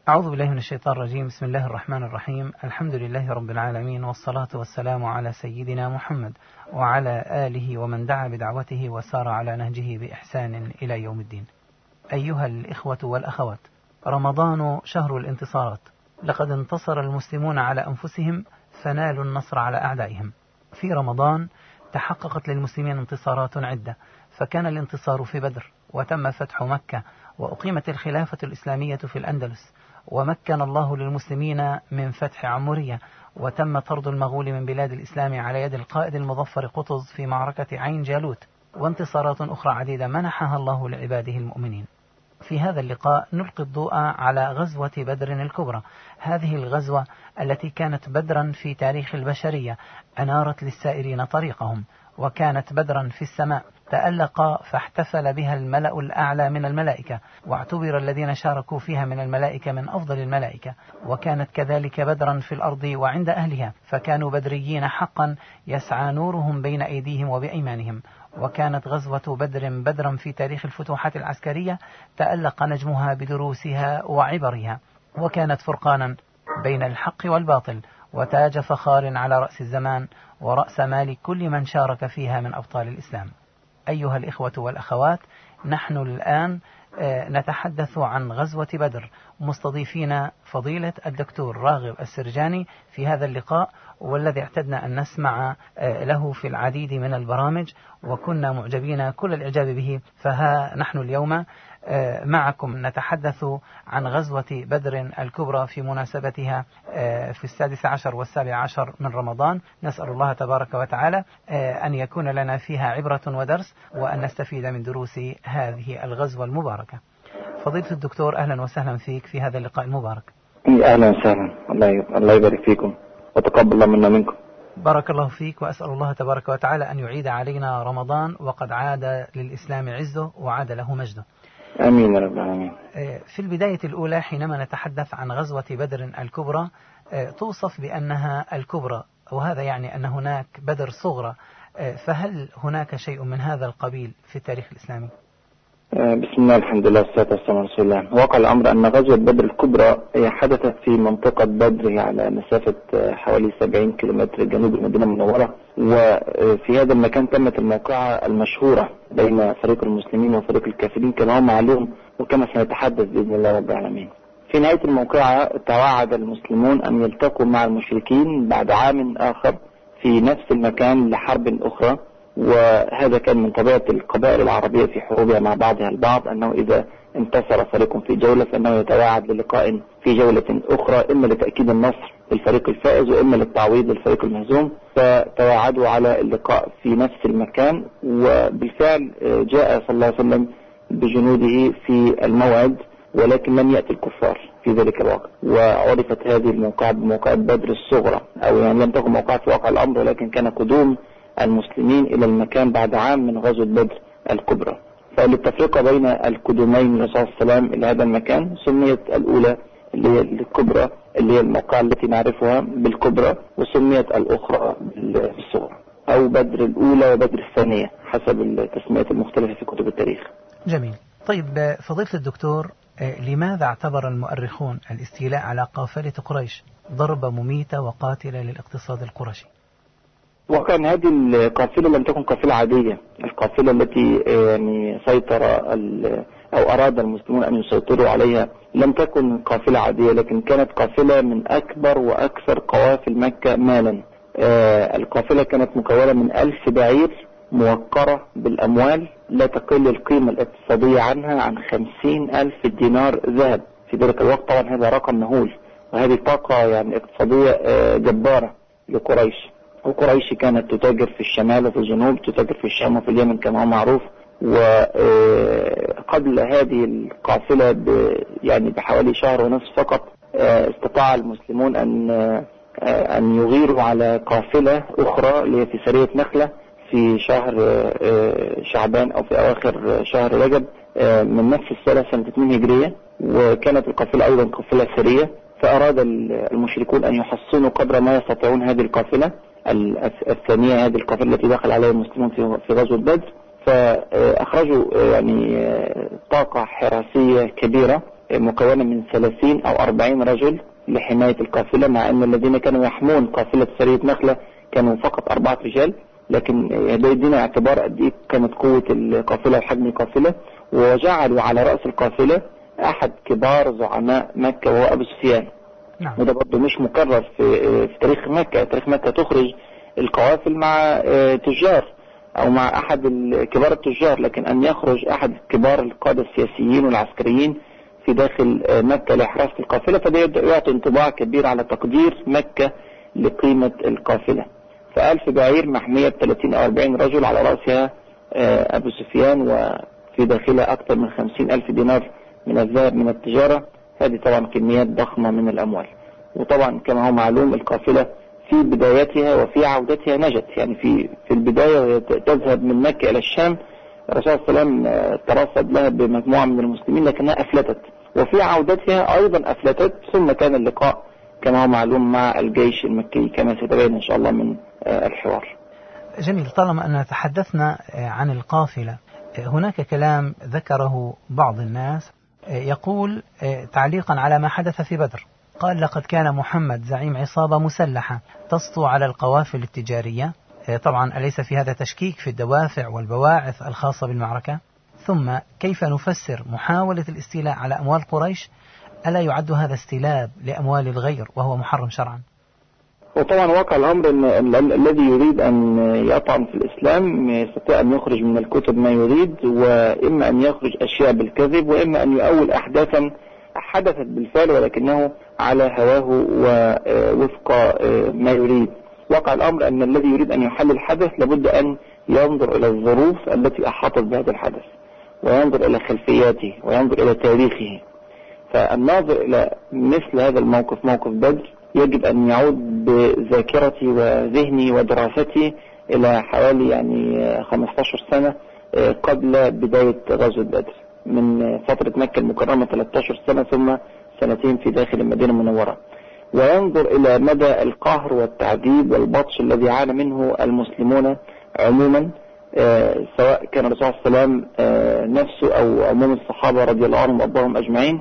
أعوذ بالله من الشيطان الرجيم. بسم الله الرحمن الرحيم. الحمد لله رب العالمين، والصلاة والسلام على سيدنا محمد وعلى آله ومن دعا بدعوته وسار على نهجه بإحسان إلى يوم الدين. أيها الإخوة والأخوات، رمضان شهر الانتصارات. لقد انتصر المسلمون على أنفسهم فنالوا النصر على أعدائهم. في رمضان تحققت للمسلمين انتصارات عدة، فكان الانتصار في بدر، وتم فتح مكة، وأقيمت الخلافة الإسلامية في الأندلس، ومكن الله للمسلمين من فتح عمورية، وتم طرد المغول من بلاد الإسلام على يد القائد المظفر قطز في معركة عين جالوت، وانتصارات أخرى عديدة منحها الله لعباده المؤمنين. في هذا اللقاء نلقي الضوء على غزوة بدر الكبرى. هذه الغزوة التي كانت بدرا في تاريخ البشرية، أنارت للسائرين طريقهم، وكانت بدرا في السماء، تألق فاحتفل بها الملأ الأعلى من الملائكة، واعتبر الذين شاركوا فيها من الملائكة من أفضل الملائكة. وكانت كذلك بدرا في الأرض وعند أهلها، فكانوا بدريين حقا يسعى نورهم بين أيديهم وبأيمانهم. وكانت غزوة بدر بدرا في تاريخ الفتوحات العسكرية، تألق نجمها بدروسها وعبرها، وكانت فرقانا بين الحق والباطل، وتاج فخار على رأس الزمان ورأس مال كل من شارك فيها من أبطال الإسلام. أيها الإخوة والأخوات، نحن الآن نتحدث عن غزوة بدر، مستضيفين فضيلة الدكتور راغب السرجاني في هذا اللقاء، والذي اعتدنا أن نسمع له في العديد من البرامج، وكنا معجبين كل الإعجاب به. فها نحن اليوم معكم نتحدث عن غزوة بدر الكبرى في مناسبتها في 16 و17 من رمضان. نسأل الله تبارك وتعالى أن يكون لنا فيها عبرة ودرس، وأن نستفيد من دروس هذه الغزوة المباركة. فضيلة الدكتور، أهلا وسهلا فيك في هذا اللقاء المبارك. أهلا وسهلا، الله يبارك فيكم وتقبل الله منا منكم. بارك الله فيك، وأسأل الله تبارك وتعالى أن يعيد علينا رمضان وقد عاد للإسلام عزه وعاد له مجده. آمين يا رب العالمين. في البداية الأولى حينما نتحدث عن غزوة بدر الكبرى توصف بأنها الكبرى، وهذا يعني أن هناك بدر صغرى، فهل هناك شيء من هذا القبيل في التاريخ الإسلامي؟ بسم الله، الحمد لله، والصلاة والسلام على رسول الله. وقع الأمر أن غزوة بدر الكبرى حدثت في منطقة بدر على مسافة حوالي 70 كيلومتر جنوب المدينة المنورة، وفي هذا المكان تمت الموقعة المشهورة بين فريق المسلمين وفريق الكافرين كما هو معلوم وكما سنتحدث بإذن الله رب العالمين. في نهاية الموقعة توعد المسلمون أن يلتقوا مع المشركين بعد عام آخر في نفس المكان لحرب أخرى، وهذا كان من طبيعة القبائل العربية في حروبها مع بعضها البعض، أنه إذا انتصر فريق في جولة فإنه يتواعد للقاء في جولة أخرى، إما لتأكيد النصر للفريق الفائز وإما للتعويض للفريق المهزوم. فتواعدوا على اللقاء في نفس المكان، وبالفعل جاء صلى الله عليه وسلم بجنوده في الموعد، ولكن لم يأتي الكفار في ذلك الوقت. وعرفت هذه الموقعة بموقعة بدر الصغرى، أو يعني لم تكن موقعة في واقع الأمر، ولكن كان قدوم المسلمين إلى المكان بعد عام من غزوة بدر الكبرى. فللتفرقة بين القدومين من الرسول صلى الله عليه وسلم إلى هذا المكان سميت الأولى اللي هي الكبرى، اللي هي الموقعة التي نعرفها بالكبرى، وسميت الأخرى بالصغرى، أو بدر الأولى وبدر الثانية حسب التسميات المختلفة في كتب التاريخ. جميل. طيب فضيلة الدكتور، لماذا اعتبر المؤرخون الاستيلاء على قافلة قريش ضربة مميتة وقاتلة للاقتصاد القرشي؟ وكان هذه القافلة لم تكن قافلة عادية. القافلة التي يعني سيطر أو أراد المسلمون أن يسيطروا عليها لم تكن قافلة عادية، لكن كانت قافلة من أكبر وأكثر قوافل مكة مالا. القافلة كانت مكونة من 1000 بعير موقرة بالأموال لا تقل القيمة الاقتصادية عنها عن 50,000 دينار ذهب في ذلك الوقت. طبعا هذا رقم مهول، وهذه طاقة يعني اقتصادية جبارة لقريش. وقريش كانت تتاجر في الشمال وفي الجنوب، تتاجر في الشام وفي اليمن كما هو معروف. وقبل هذه القافلة يعني بحوالي شهر ونصف فقط استطاع المسلمون أن يغيروا على قافلة أخرى اللي هي في سرية نخلة في شهر شعبان أو في أواخر شهر رجب من نفس السنة 2 هجرية، وكانت القافلة أيضا قافلة سرية. فأراد المشركون أن يحصنوا قدر ما يستطيعون هذه القافلة الثانية، هذه القافلة التي دخل عليها المسلمون في غزوة بدر. فأخرجوا يعني طاقة حراسية كبيرة مكونة من 30 أو 40 رجل لحماية القافلة، مع أن الذين كانوا يحمون قافلة سرية نخلة كانوا فقط 4 رجال، لكن ده يدينا اعتبار قد إيه كانت قوة القافلة وحجم القافلة. وجعلوا على رأس القافلة أحد كبار زعماء مكة وهو أبو سفيان. وده برضه مش مكرر في تاريخ مكة. تاريخ مكة تخرج القوافل مع تجار أو مع أحد كبار التجار، لكن أن يخرج أحد كبار القادة السياسيين والعسكريين في داخل مكة لحراسة القافلة، فده يعطي انطباع كبير على تقدير مكة لقيمة القافلة. ف1000 بعير محمية ب30 أو 40 رجل على رأسها أبو سفيان، وفي داخلها أكثر من 50,000 دينار من الذهب من التجارة. هذه طبعا كميات ضخمة من الأموال. وطبعا كما هو معلوم القافلة في بدايتها وفي عودتها نجت، يعني في البداية وهي تذهب من مكة إلى الشام الرسول صلى الله عليه وسلم ترصد لها بمجموعة من المسلمين لكنها أفلتت، وفي عودتها أيضا أفلتت. ثم كان اللقاء كما هو معلوم مع الجيش المكي كما سيتبين إن شاء الله من الحوار. جميل. طالما أننا تحدثنا عن القافلة، هناك كلام ذكره بعض الناس يقول تعليقا على ما حدث في بدر، قال لقد كان محمد زعيم عصابة مسلحة تسطو على القوافل التجارية. طبعا أليس في هذا تشكيك في الدوافع والبواعث الخاصة بالمعركة؟ ثم كيف نفسر محاولة الاستيلاء على أموال قريش؟ ألا يعد هذا استيلاء لأموال الغير وهو محرم شرعا؟ وطبعا واقع الأمر أن الذي يريد أن يطعن في الإسلام يستطيع أن يخرج من الكتب ما يريد، وإما أن يخرج أشياء بالكذب، وإما أن يؤول أحداثا حدثت بالفعل ولكنه على هواه ووفق ما يريد. واقع الأمر أن الذي يريد أن يحل الحدث لابد أن ينظر إلى الظروف التي أحاطت بهذا الحدث، وينظر إلى خلفياته، وينظر إلى تاريخه. فالناظر إلى مثل هذا الموقف، موقف بدر، يجب أن يعود بذاكرتي وذهني ودراستي إلى حوالي 15 سنة قبل بداية غزوة بدر، من فترة مكة المكرمة 13 سنة ثم 2 في داخل المدينة المنورة، وينظر إلى مدى القهر والتعذيب والبطش الذي عانى منه المسلمون عموما، سواء كان الرسول صلى الله عليه وسلم نفسه أو عموم الصحابة رضي الله عنهم وأرضاهم أجمعين،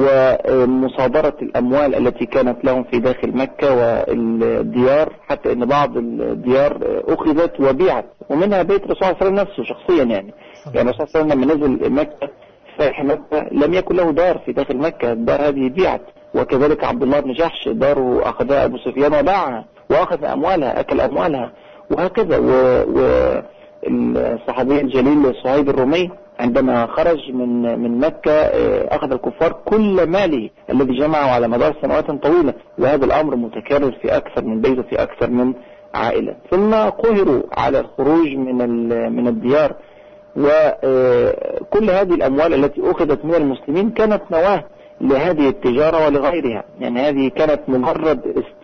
ومصادرة الأموال التي كانت لهم في داخل مكة والديار، حتى أن بعض الديار أخذت وبيعت، ومنها بيت الرسول صلى الله عليه وسلم نفسه شخصيا. يعني الرسول صلى الله عليه وسلم لما نزل مكة فتح مكة لم يكن له دار في داخل مكة، الدار هذه بيعت. وكذلك عبد الله بن جحش داره أخذها أبو سفيان وباعها وأخذ أموالها، أكل أموالها، وهكذا. والصحابي الجليل صهيب الرومي عندما خرج من مكة أخذ الكفار كل ماله الذي جمعه على مدار سنوات طويلة، وهذا الأمر متكرر في أكثر من بيت وفي أكثر من عائلة. ثم قهروا على الخروج من الديار، وكل هذه الأموال التي أخذت من المسلمين كانت نواة لهذه التجارة ولغيرها. يعني هذه كانت مجرد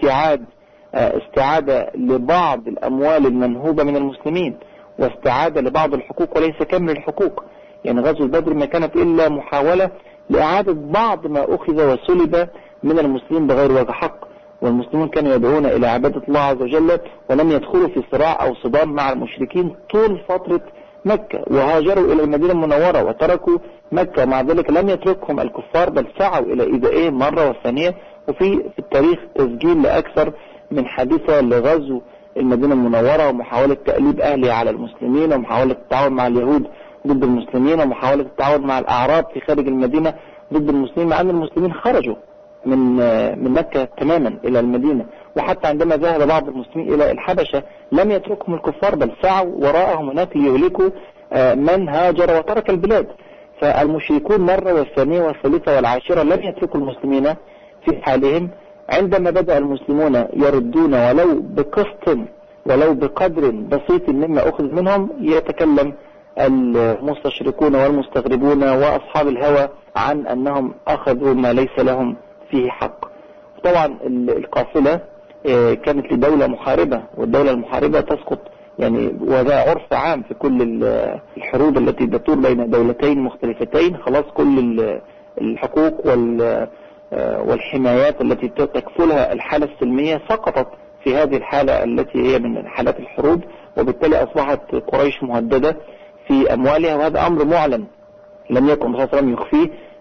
استعادة لبعض الأموال المنهوبة من المسلمين، واستعادة لبعض الحقوق وليس كامل الحقوق. يعني غزوة بدر ما كانت إلا محاولة لإعادة بعض ما أخذ وسلب من المسلمين بغير وجه حق، والمسلمون كانوا يدعون إلى عبادة الله عز وجل، ولم يدخلوا في صراع أو صدام مع المشركين طول فترة مكة، وهاجروا إلى المدينة المنورة وتركوا مكة. مع ذلك لم يتركهم الكفار، بل سعوا إلى إيذائهم مرة والثانية. وفي التاريخ تسجيل لأكثر من حادثة لغزو المدينة المنورة، ومحاولة تأليب أهلها على المسلمين، ومحاولة التعاون مع اليهود ضد المسلمين، ومحاولة التعاون مع الأعراب في خارج المدينة ضد المسلمين، مع أن المسلمين خرجوا من مكة تماما إلى المدينة. وحتى عندما ذهب بعض المسلمين إلى الحبشة لم يتركهم الكفار، بل سعوا وراءهم هناك ليهلكوا من هاجر وترك البلاد. فالمشركون مرة والثانية والثالثة والعاشرة لم يتركوا المسلمين في حالهم. عندما بدأ المسلمون يردون ولو بقسط ولو بقدر بسيط مما أخذ منهم، يتكلم المستشركون والمستغربون وأصحاب الهوى عن أنهم أخذوا ما ليس لهم فيه حق. طبعا القافلة كانت لدولة محاربة، والدولة المحاربة تسقط، يعني وهذا عرف عام في كل الحروب التي تدور بين دولتين مختلفتين. خلاص كل الحقوق والحمايات التي تكفلها الحالة السلمية سقطت في هذه الحالة التي هي من حالات الحروب، وبالتالي أصبحت قريش مهددة في أموالها، وهذا أمر معلن لم يكن الرسول صلى الله عليه وسلم يخفيه،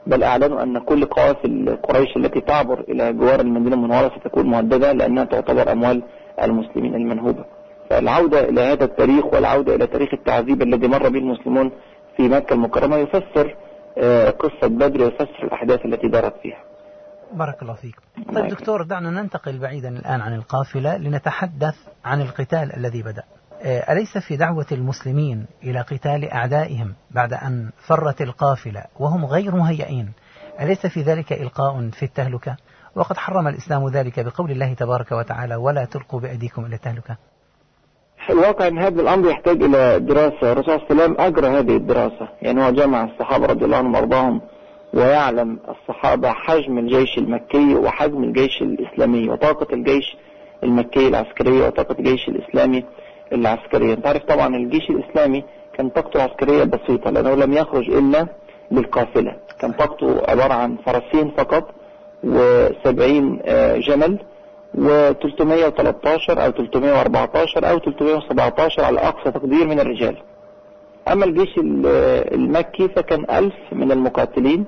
بل أعلنوا أن كل قوافل قريش التي تعبر إلى جوار المدينة المنورة ستكون مهددة لأنها تعتبر أموال المسلمين المنهوبة. فالعودة إلى هذا التاريخ والعودة إلى تاريخ التعذيب الذي مر به المسلمون في مكة المكرمة يفسر قصة بدر ويفسر الأحداث التي دارت فيها. بارك الله فيك. طيب دكتور، دعنا ننتقل بعيدا الآن عن القافلة لنتحدث عن القتال الذي بدأ. أليس في دعوة المسلمين إلى قتال أعدائهم بعد أن فرت القافلة وهم غير مهيئين، أليس في ذلك إلقاء في التهلكة؟ وقد حرم الإسلام ذلك بقول الله تبارك وتعالى: ولا تلقوا بأيديكم إلى التهلكة. الواقع أن هذا الأمر يحتاج إلى دراسة. الرسول صلى الله عليه وسلم أجرى هذه الدراسة، يعني هو جمع الصحابة رضي الله عنهم وأرضاهم، ويعلم الصحابة حجم الجيش المكي وحجم الجيش الإسلامي وطاقة الجيش المكي العسكرية وطاقة الجيش الإسلامي العسكرية. انت عارف طبعا الجيش الإسلامي كان طاقته عسكرية بسيطة لأنه لم يخرج إلا للقافلة، كان طاقته عبارة عن فرسين فقط و70 جمل و313 أو 314 أو 317 على أقصى تقدير من الرجال. أما الجيش المكي فكان 1000 من المقاتلين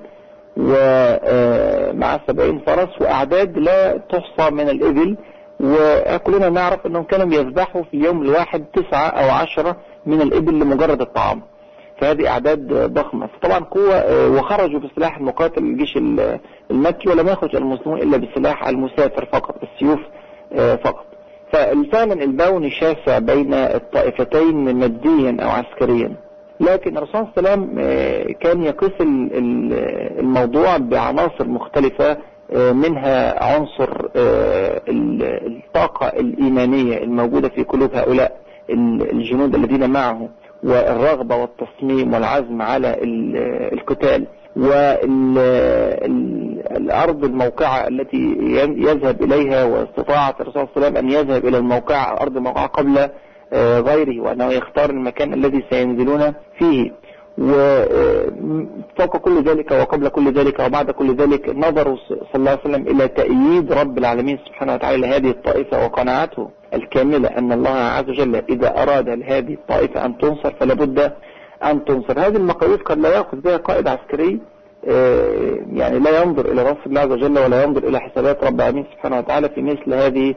ومع 70 فرس وأعداد لا تحصى من الإبل، وكلنا نعرف أنهم كانوا يذبحوا في اليوم الواحد 9 أو 10 من الإبل لمجرد الطعام، فهذه أعداد ضخمة. فطبعا قوة، وخرجوا بسلاح المقاتل الجيش المكي، ولم يخرج المسلمون إلا بسلاح المسافر فقط، السيوف فقط. ففعلا البون شاسع بين الطائفتين ماديا أو عسكريا، لكن الرسول صلى الله عليه وسلم كان يقيس الموضوع بعناصر مختلفة، منها عنصر الطاقة الإيمانية الموجودة في قلوب هؤلاء الجنود الذين معه، والرغبة والتصميم والعزم على القتال، والأرض الموقعة التي يذهب إليها، واستطاعة الرسول صلى الله عليه وسلم أن يذهب إلى الموقع أرض موقعة قبل غيره، وأنه يختار المكان الذي سينزلون فيه. وفوق كل ذلك وقبل كل ذلك وبعد كل ذلك نظروا صلى الله عليه وسلم إلى تأييد رب العالمين سبحانه وتعالى لهذه الطائفة، وقناعته الكاملة أن الله عز وجل إذا أراد لهذه الطائفة أن تنصر فلابد أن تنصر. هذه المقاييس قد لا يأخذ بها قائد عسكري، يعني لا ينظر إلى نصر الله عز وجل ولا ينظر إلى حسابات رب العالمين سبحانه وتعالى في مثل هذه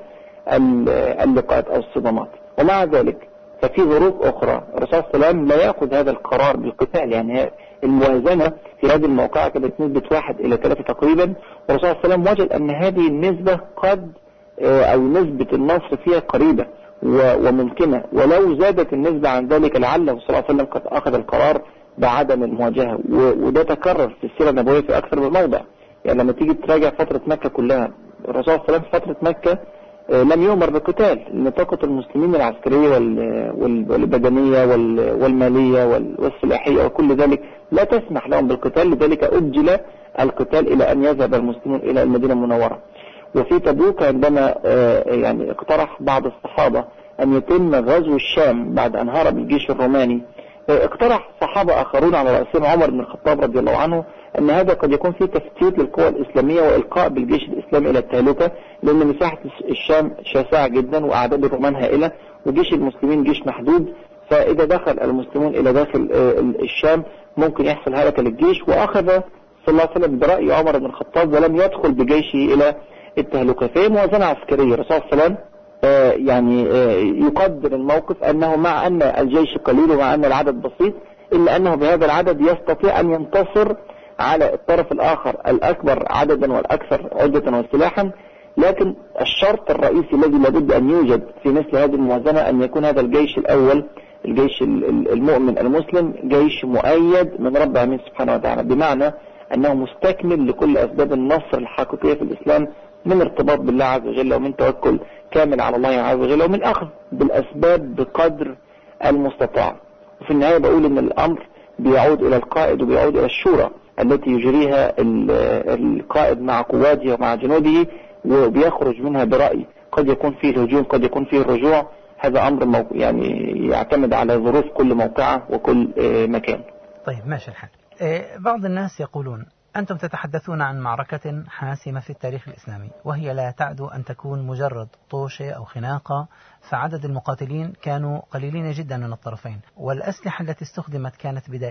اللقاءات أو الصدمات. ومع ذلك ففي ظروف أخرى الرسول صلى الله عليه وسلم لا يأخذ هذا القرار بالقتال، يعني الموازنة في هذه الموقعة كانت نسبة 1 إلى 3 تقريبا، والرسول صلى الله عليه وسلم وجد أن هذه النسبة قد أو نسبة النصر فيها قريبة وممكنة، ولو زادت النسبة عن ذلك لعله صلى الله عليه وسلم قد أخذ القرار بعدم المواجهة. وده تكرر في السيرة النبوية في أكثر من موضع. يعني لما تيجي تراجع فترة مكة كلها، الرسول صلى الله عليه وسلم في فترة مكة لم يؤمر بالقتال، لأن طاقة المسلمين العسكرية والبدنية والمالية والسلاحية وكل ذلك لا تسمح لهم بالقتال، لذلك أجل القتال إلى أن يذهب المسلمون إلى المدينة المنورة. وفي تبوك عندما يعني اقترح بعض الصحابة أن يتم غزو الشام بعد أن هرب الجيش الروماني، اقترح صحابة آخرون على رأسهم عمر بن الخطاب رضي الله عنه أن هذا قد يكون فيه تفتيت للقوى الإسلامية وإلقاء بالجيش الإسلامي إلى التهلكة، لأن مساحة الشام شاسعة جدا وأعداد الرومان هائلة وجيش المسلمين جيش محدود، فإذا دخل المسلمون إلى داخل الشام ممكن يحصل هلكة للجيش. وأخذ صلى الله عليه وسلم برأي عمر بن الخطاب ولم يدخل بجيشه إلى التهلكة. فهي موازنة عسكرية. الرسول صلى الله عليه وسلم يعني يقدر الموقف أنه مع أن الجيش قليل ومع أن العدد بسيط، إلا أنه بهذا العدد يستطيع أن ينتصر على الطرف الآخر الأكبر عددا والأكثر عدة وسلاحا. لكن الشرط الرئيسي الذي لابد أن يوجد في مثل هذه الموازنة أن يكون هذا الجيش الأول، الجيش المؤمن المسلم، جيش مؤيد من رب العالمين سبحانه وتعالى، بمعنى أنه مستكمل لكل أسباب النصر الحقيقية في الإسلام، من ارتباط بالله عز وجل، ومن توكل كامل على الله عز وجل، ومن أخذ بالأسباب بقدر المستطاع. وفي النهاية بقول أن الأمر بيعود إلى القائد وبيعود إلى الشورى التي يجريها القائد مع قواته ومع جنوده، وبيخرج منها برأي قد يكون فيه الهجوم قد يكون فيه الرجوع. هذا أمر يعني يعتمد على ظروف كل موقعة وكل مكان. طيب ماشي الحال. بعض الناس يقولون أنتم تتحدثون عن معركة حاسمة في التاريخ الإسلامي، وهي لا تعدو أن تكون مجرد طوشة أو خناقة، فعدد المقاتلين كانوا قليلين جدا من الطرفين، والأسلحة التي استخدمت كانت بدائية،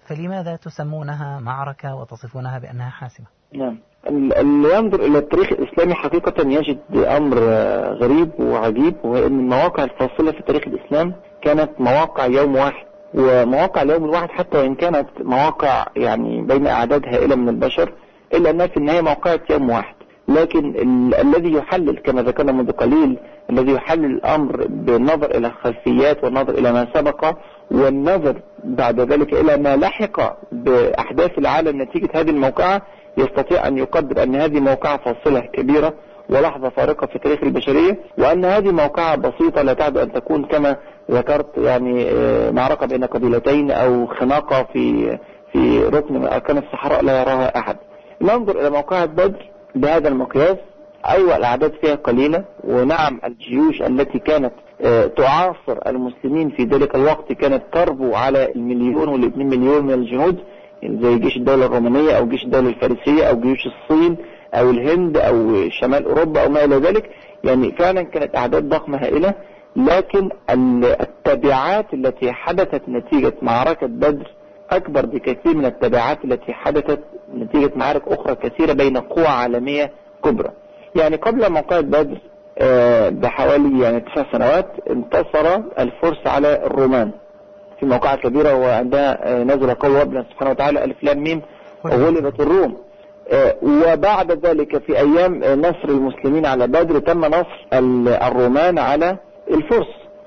فلماذا تسمونها معركة وتصفونها بأنها حاسمة؟ نعم، اللي ينظر إلى التاريخ الإسلامي حقيقة يجد أمر غريب وعجيب، وهو أن المواقع الفاصلة في تاريخ الإسلام كانت مواقع يوم واحد، ومواقع اليوم الواحد حتى وإن كانت مواقع يعني بين أعداد هائلة من البشر إلا أنها في النهاية موقعة يوم واحد. لكن الذي يحلل كما ذكرنا منذ قليل، الذي يحلل الأمر بالنظر إلى الخلفيات والنظر إلى ما سبق والنظر بعد ذلك إلى ما لحق بأحداث العالم نتيجة هذه الموقعة، يستطيع أن يقدر أن هذه موقعة فاصلة كبيرة ولحظة فارقة في تاريخ البشرية، وأن هذه موقعة بسيطة لا تعد أن تكون كما ذكرت يعني معركة بين قبيلتين أو خناقة في ركن من أركان الصحراء لا يراها أحد. ننظر إلى موقعة بدر بهذا المقياس، أيوة الأعداد فيها قليلة، ونعم الجيوش التي كانت تعاصر المسلمين في ذلك الوقت كانت تربو على 1,000,000 و2 مليون من الجنود، زي جيش الدولة الرومانية أو جيش الدولة الفارسية أو جيوش الصين أو الهند أو شمال أوروبا أو ما إلى ذلك. يعني فعلا كانت أعداد ضخمة هائلة، لكن التبعات التي حدثت نتيجة معركة بدر أكبر بكثير من التبعات التي حدثت نتيجة معارك أخرى كثيرة بين قوى عالمية كبرى. يعني قبل موقعة بدر بحوالي 9 سنوات انتصر الفرس على الرومان في موقعة كبيرة، وعندها نزل قول ربنا سبحانه وتعالى ألف لام ميم وغلبت الروم. وبعد ذلك في أيام نصر المسلمين على بدر تم نصر الرومان على الفرس.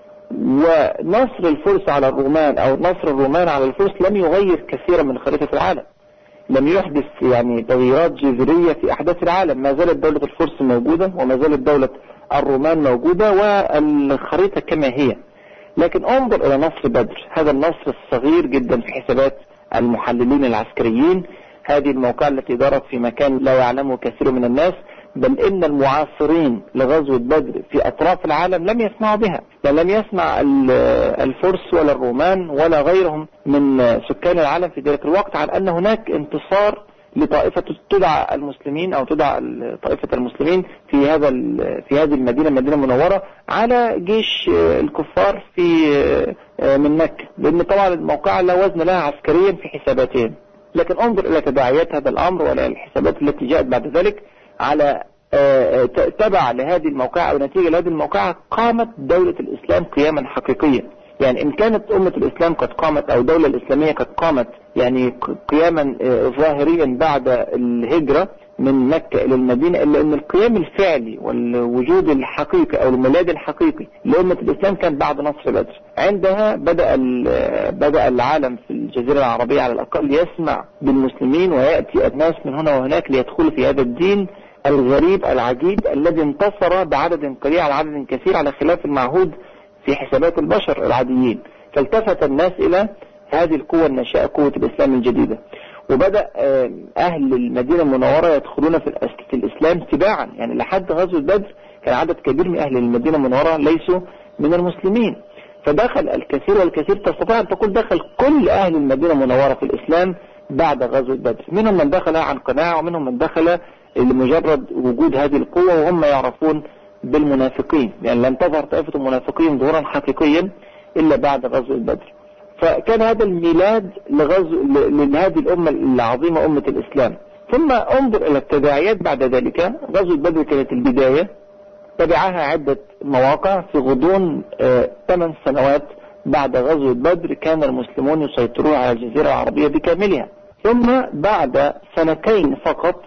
ونصر الفرس على الرومان أو نصر الرومان على الفرس لم يغير كثيرا من خريطة العالم، لم يحدث يعني تغييرات جذرية في أحداث العالم. ما زالت دولة الفرس موجودة وما زالت دولة الرومان موجودة والخريطة كما هي. لكن انظر إلى نصر بدر، هذا النصر الصغير جدا في حسابات المحللين العسكريين، هذه الموقعة التي دارت في مكان لا يعلمه كثير من الناس، بل إن المعاصرين لغزوة بدر في أطراف العالم لم يسمعوا بها، يعني لم يسمع الفرس ولا الرومان ولا غيرهم من سكان العالم في ذلك الوقت عن أن هناك انتصار لطائفة تدعى المسلمين أو تدعى طائفة المسلمين في هذه المدينة المنورة على جيش الكفار من مكة، لأن طبعا الموقعة لا وزن لها عسكريا في حساباتهم. لكن انظر إلى تداعيات هذا الأمر وإلى الحسابات التي جاءت بعد ذلك على تبع لهذه الموقعة أو نتيجة لهذه الموقعة قامت دولة الإسلام قياما حقيقيا. يعني إن كانت أمة الإسلام قد قامت أو دولة الإسلامية قد قامت يعني قياما ظاهريا بعد الهجرة من مكة إلى المدينة، إلا أن القيام الفعلي والوجود الحقيقي أو الميلاد الحقيقي لأمة الإسلام كان بعد نصر بدر. عندها بدأ العالم في الجزيرة العربية على الأقل يسمع بالمسلمين، ويأتي الناس من هنا وهناك ليدخلوا في هذا الدين الغريب العجيب الذي انتصر بعدد قليل على عدد كثير على خلاف المعهود في حسابات البشر العاديين. فالتفت الناس إلى هذه القوة الناشئة، قوة الإسلام الجديدة، وبدأ أهل المدينة المنورة يدخلون في الإسلام تباعا. يعني لحد غزوة بدر كان عدد كبير من أهل المدينة المنورة ليسوا من المسلمين، فدخل الكثير والكثير، تستطيع أن تقول دخل كل أهل المدينة المنورة في الإسلام بعد غزوة بدر. منهم من دخل عن قناعة ومنهم من دخل لمجرد وجود هذه القوة، وهم يعرفون بالمنافقين، يعني لم تظهر طائفة المنافقين ظهورا حقيقيا إلا بعد غزوة بدر. فكان هذا الميلاد لهذه الأمة العظيمة أمة الإسلام. ثم انظر إلى التداعيات بعد ذلك. غزوة بدر كانت البداية، تبعها عدة مواقع. في غضون 8 سنوات بعد غزوة بدر كان المسلمون يسيطرون على الجزيرة العربية بكاملها. ثم بعد 2 فقط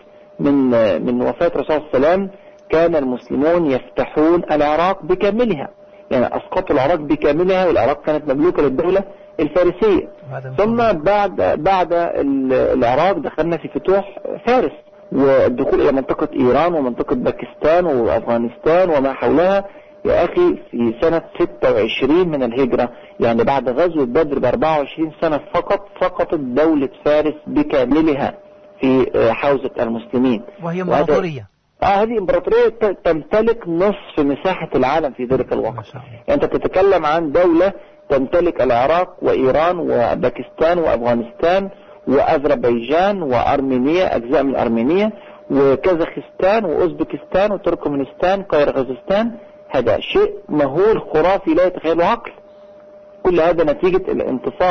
من وفاة رسول الله صلى الله عليه وسلم كان المسلمون يفتحون العراق بكاملها، يعني أسقطوا العراق بكاملها، والعراق كانت مملوكة للدولة الفارسية. ثم بعد العراق دخلنا في فتوح فارس والدخول إلى منطقة إيران ومنطقة باكستان وأفغانستان وما حولها. يا أخي في سنة 26 من الهجرة، يعني بعد غزوة بدر ب24 سنة فقط، سقطت دولة فارس بكاملها في حوزة المسلمين، وهي امبراطورية. هذه امبراطورية تمتلك نصف مساحة العالم في ذلك الوقت. يعني أنت تتكلم عن دولة تمتلك العراق وإيران وباكستان وأفغانستان وأذربيجان وأرمينيا، أجزاء من أرمينيا وكازاخستان وأوزبكستان وتركمانستان قيرغيزستان. هذا شيء مهول خرافي لا يتخيله عقل. كل هذا نتيجة الانتصار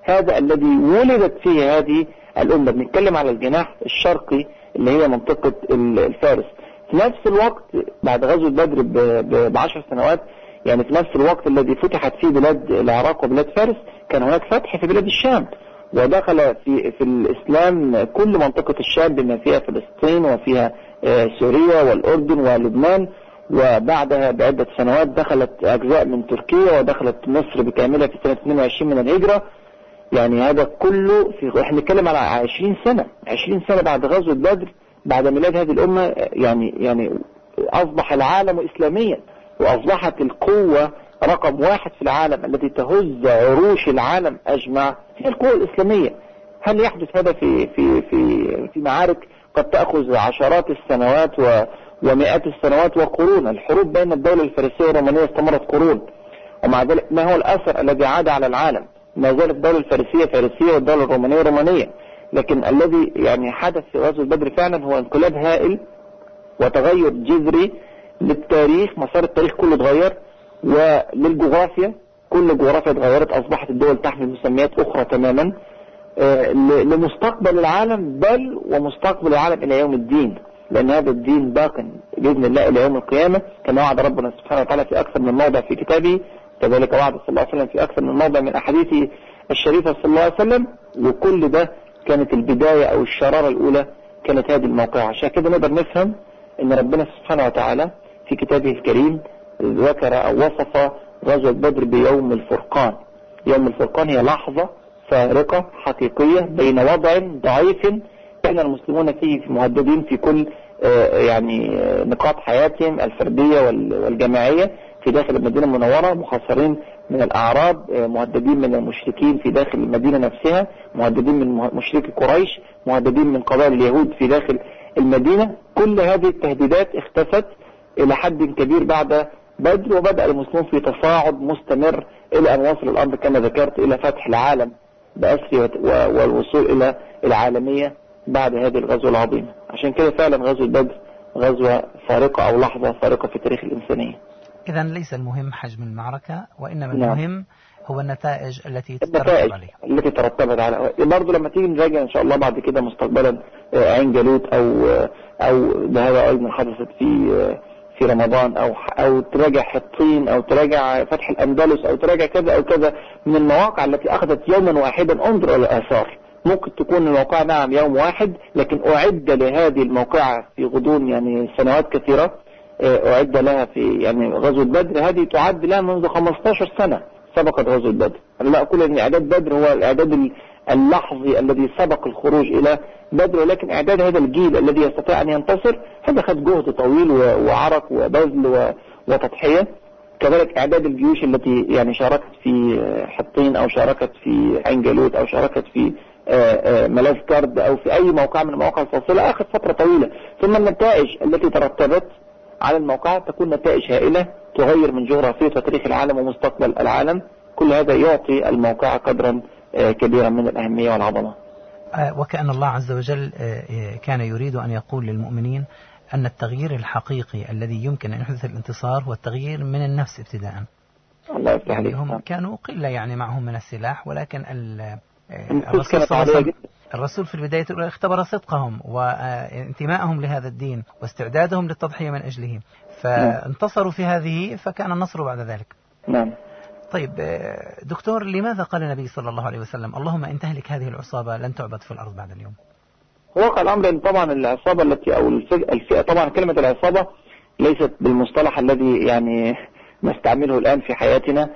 هذا الذي ولدت فيه هذه الأمة. بنتكلم على الجناح الشرقي اللي هي منطقة الفارس. في نفس الوقت بعد غزوة بدر ب10 سنوات، يعني في نفس الوقت الذي فتحت فيه بلاد العراق وبلاد فارس، كان هناك فتح في بلاد الشام، ودخل في الإسلام كل منطقة الشام بما فيها فلسطين وفيها سوريا والأردن ولبنان. وبعدها بعدة سنوات دخلت أجزاء من تركيا، ودخلت مصر بكاملها في سنة 22 من الهجرة. يعني هذا كله احنا نتكلم على 20 سنة بعد غزوة بدر، بعد ميلاد هذه الأمة. يعني أصبح العالم إسلاميا، وأصبحت القوة رقم 1 في العالم التي تهز عروش العالم أجمع هي القوة الإسلامية. هل يحدث هذا في معارك قد تأخذ عشرات السنوات ومئات السنوات وقرون؟ الحروب بين الدولة الفارسية والرومانية استمرت قرون، ومع ذلك ما هو الأثر الذي عاد على العالم؟ ما زالت الدولة الفارسية فارسية والدولة الرومانية رومانية. لكن الذي يعني حدث في غزوة بدر فعلا هو انقلاب هائل وتغير جذري للتاريخ. مسار التاريخ كله اتغير، وللجغرافيا كل الجغرافيا اتغيرت، أصبحت الدول تحمل مسميات أخرى تماما لمستقبل العالم، بل ومستقبل العالم إلى يوم الدين، لأن هذا الدين باق بإذن الله إلى يوم القيامة، كما وعد ربنا سبحانه وتعالى في أكثر من موضع في كتابه، كذلك وعد صلى الله عليه وسلم في أكثر من موضع من أحاديثه الشريفة صلى الله عليه وسلم. وكل ده كانت البداية أو الشرارة الأولى كانت هذه الموقعة. عشان كده نقدر نفهم أن ربنا سبحانه وتعالى في كتابه الكريم ذكر أو وصف غزوة بدر بيوم الفرقان. يوم الفرقان هي لحظة فارقة حقيقية بين وضع ضعيف كان المسلمون فيه مهددين في كل يعني نقاط حياتهم الفردية والجماعية في داخل المدينة المنورة، محاصرين من الأعراب، مهددين من المشركين في داخل المدينة نفسها، مهددين من مشركي قريش، مهددين من قبائل اليهود في داخل المدينة. كل هذه التهديدات اختفت إلى حد كبير بعد بدر، وبدأ المسلمون في تصاعد مستمر إلى أن وصل الأمر كما ذكرت إلى فتح العالم بأسره والوصول إلى العالمية بعد هذه الغزوة العظيمة. عشان كده فعلا غزوة بدر غزوة فارقة أو لحظة فارقة في تاريخ الإنسانية. إذا ليس المهم حجم المعركة، وإنما المهم هو النتائج التي تترتب عليها، التي ترتبت على. برضه لما تيجي نراجع إن شاء الله بعد كده مستقبلا عين جالوت أو هذا أيضا حدثت في رمضان، أو تراجع حطين، أو تراجع فتح الأندلس، أو تراجع كذا أو كذا من المواقع التي أخذت يوما واحدا. انظر إلى الآثار. ممكن تكون الموقع نعم يوم واحد، لكن أعد لهذه الموقعة في غضون يعني سنوات كثيرة. أعد لها في يعني غزوة بدر هذه تعد لها منذ 15 سنة سبقت غزوة بدر. أنا لا أقول أن إعداد بدر هو الإعداد اللحظي الذي سبق الخروج إلى بدر، ولكن إعداد هذا الجيل الذي يستطيع أن ينتصر هذا خد جهد طويل وعرق وبذل وتضحية. كذلك إعداد الجيوش التي يعني شاركت في حطين، أو شاركت في عين جالوت، أو شاركت في ملاذ كرد، أو في أي موقع من المواقع الفاصلة أخذ فترة طويلة. ثم النتائج التي ترتبت على الموقع تكون نتائج هائلة تغير من جغرافية وتاريخ العالم ومستقبل العالم. كل هذا يعطي الموقع قدرا كبيرا من الأهمية والعظمة. وكأن الله عز وجل كان يريد أن يقول للمؤمنين أن التغيير الحقيقي الذي يمكن أن يحدث الانتصار هو التغيير من النفس ابتداء. الله يفتح عليك. هم كانوا قلة يعني معهم من السلاح، ولكن الرسول صلى الله عليه وسلم الرسول في البداية اختبر صدقهم وانتمائهم لهذا الدين واستعدادهم للتضحية من أجله، فانتصروا في هذه، فكان النصر بعد ذلك. نعم. طيب دكتور، لماذا قال النبي صلى الله عليه وسلم اللهم إن تهلك هذه العصابة لن تعبد في الأرض بعد اليوم؟ واقع الأمر أن طبعا العصابة التي أو الفئة، طبعا كلمة العصابة ليست بالمصطلح الذي يعني نستعمله الآن في حياتنا.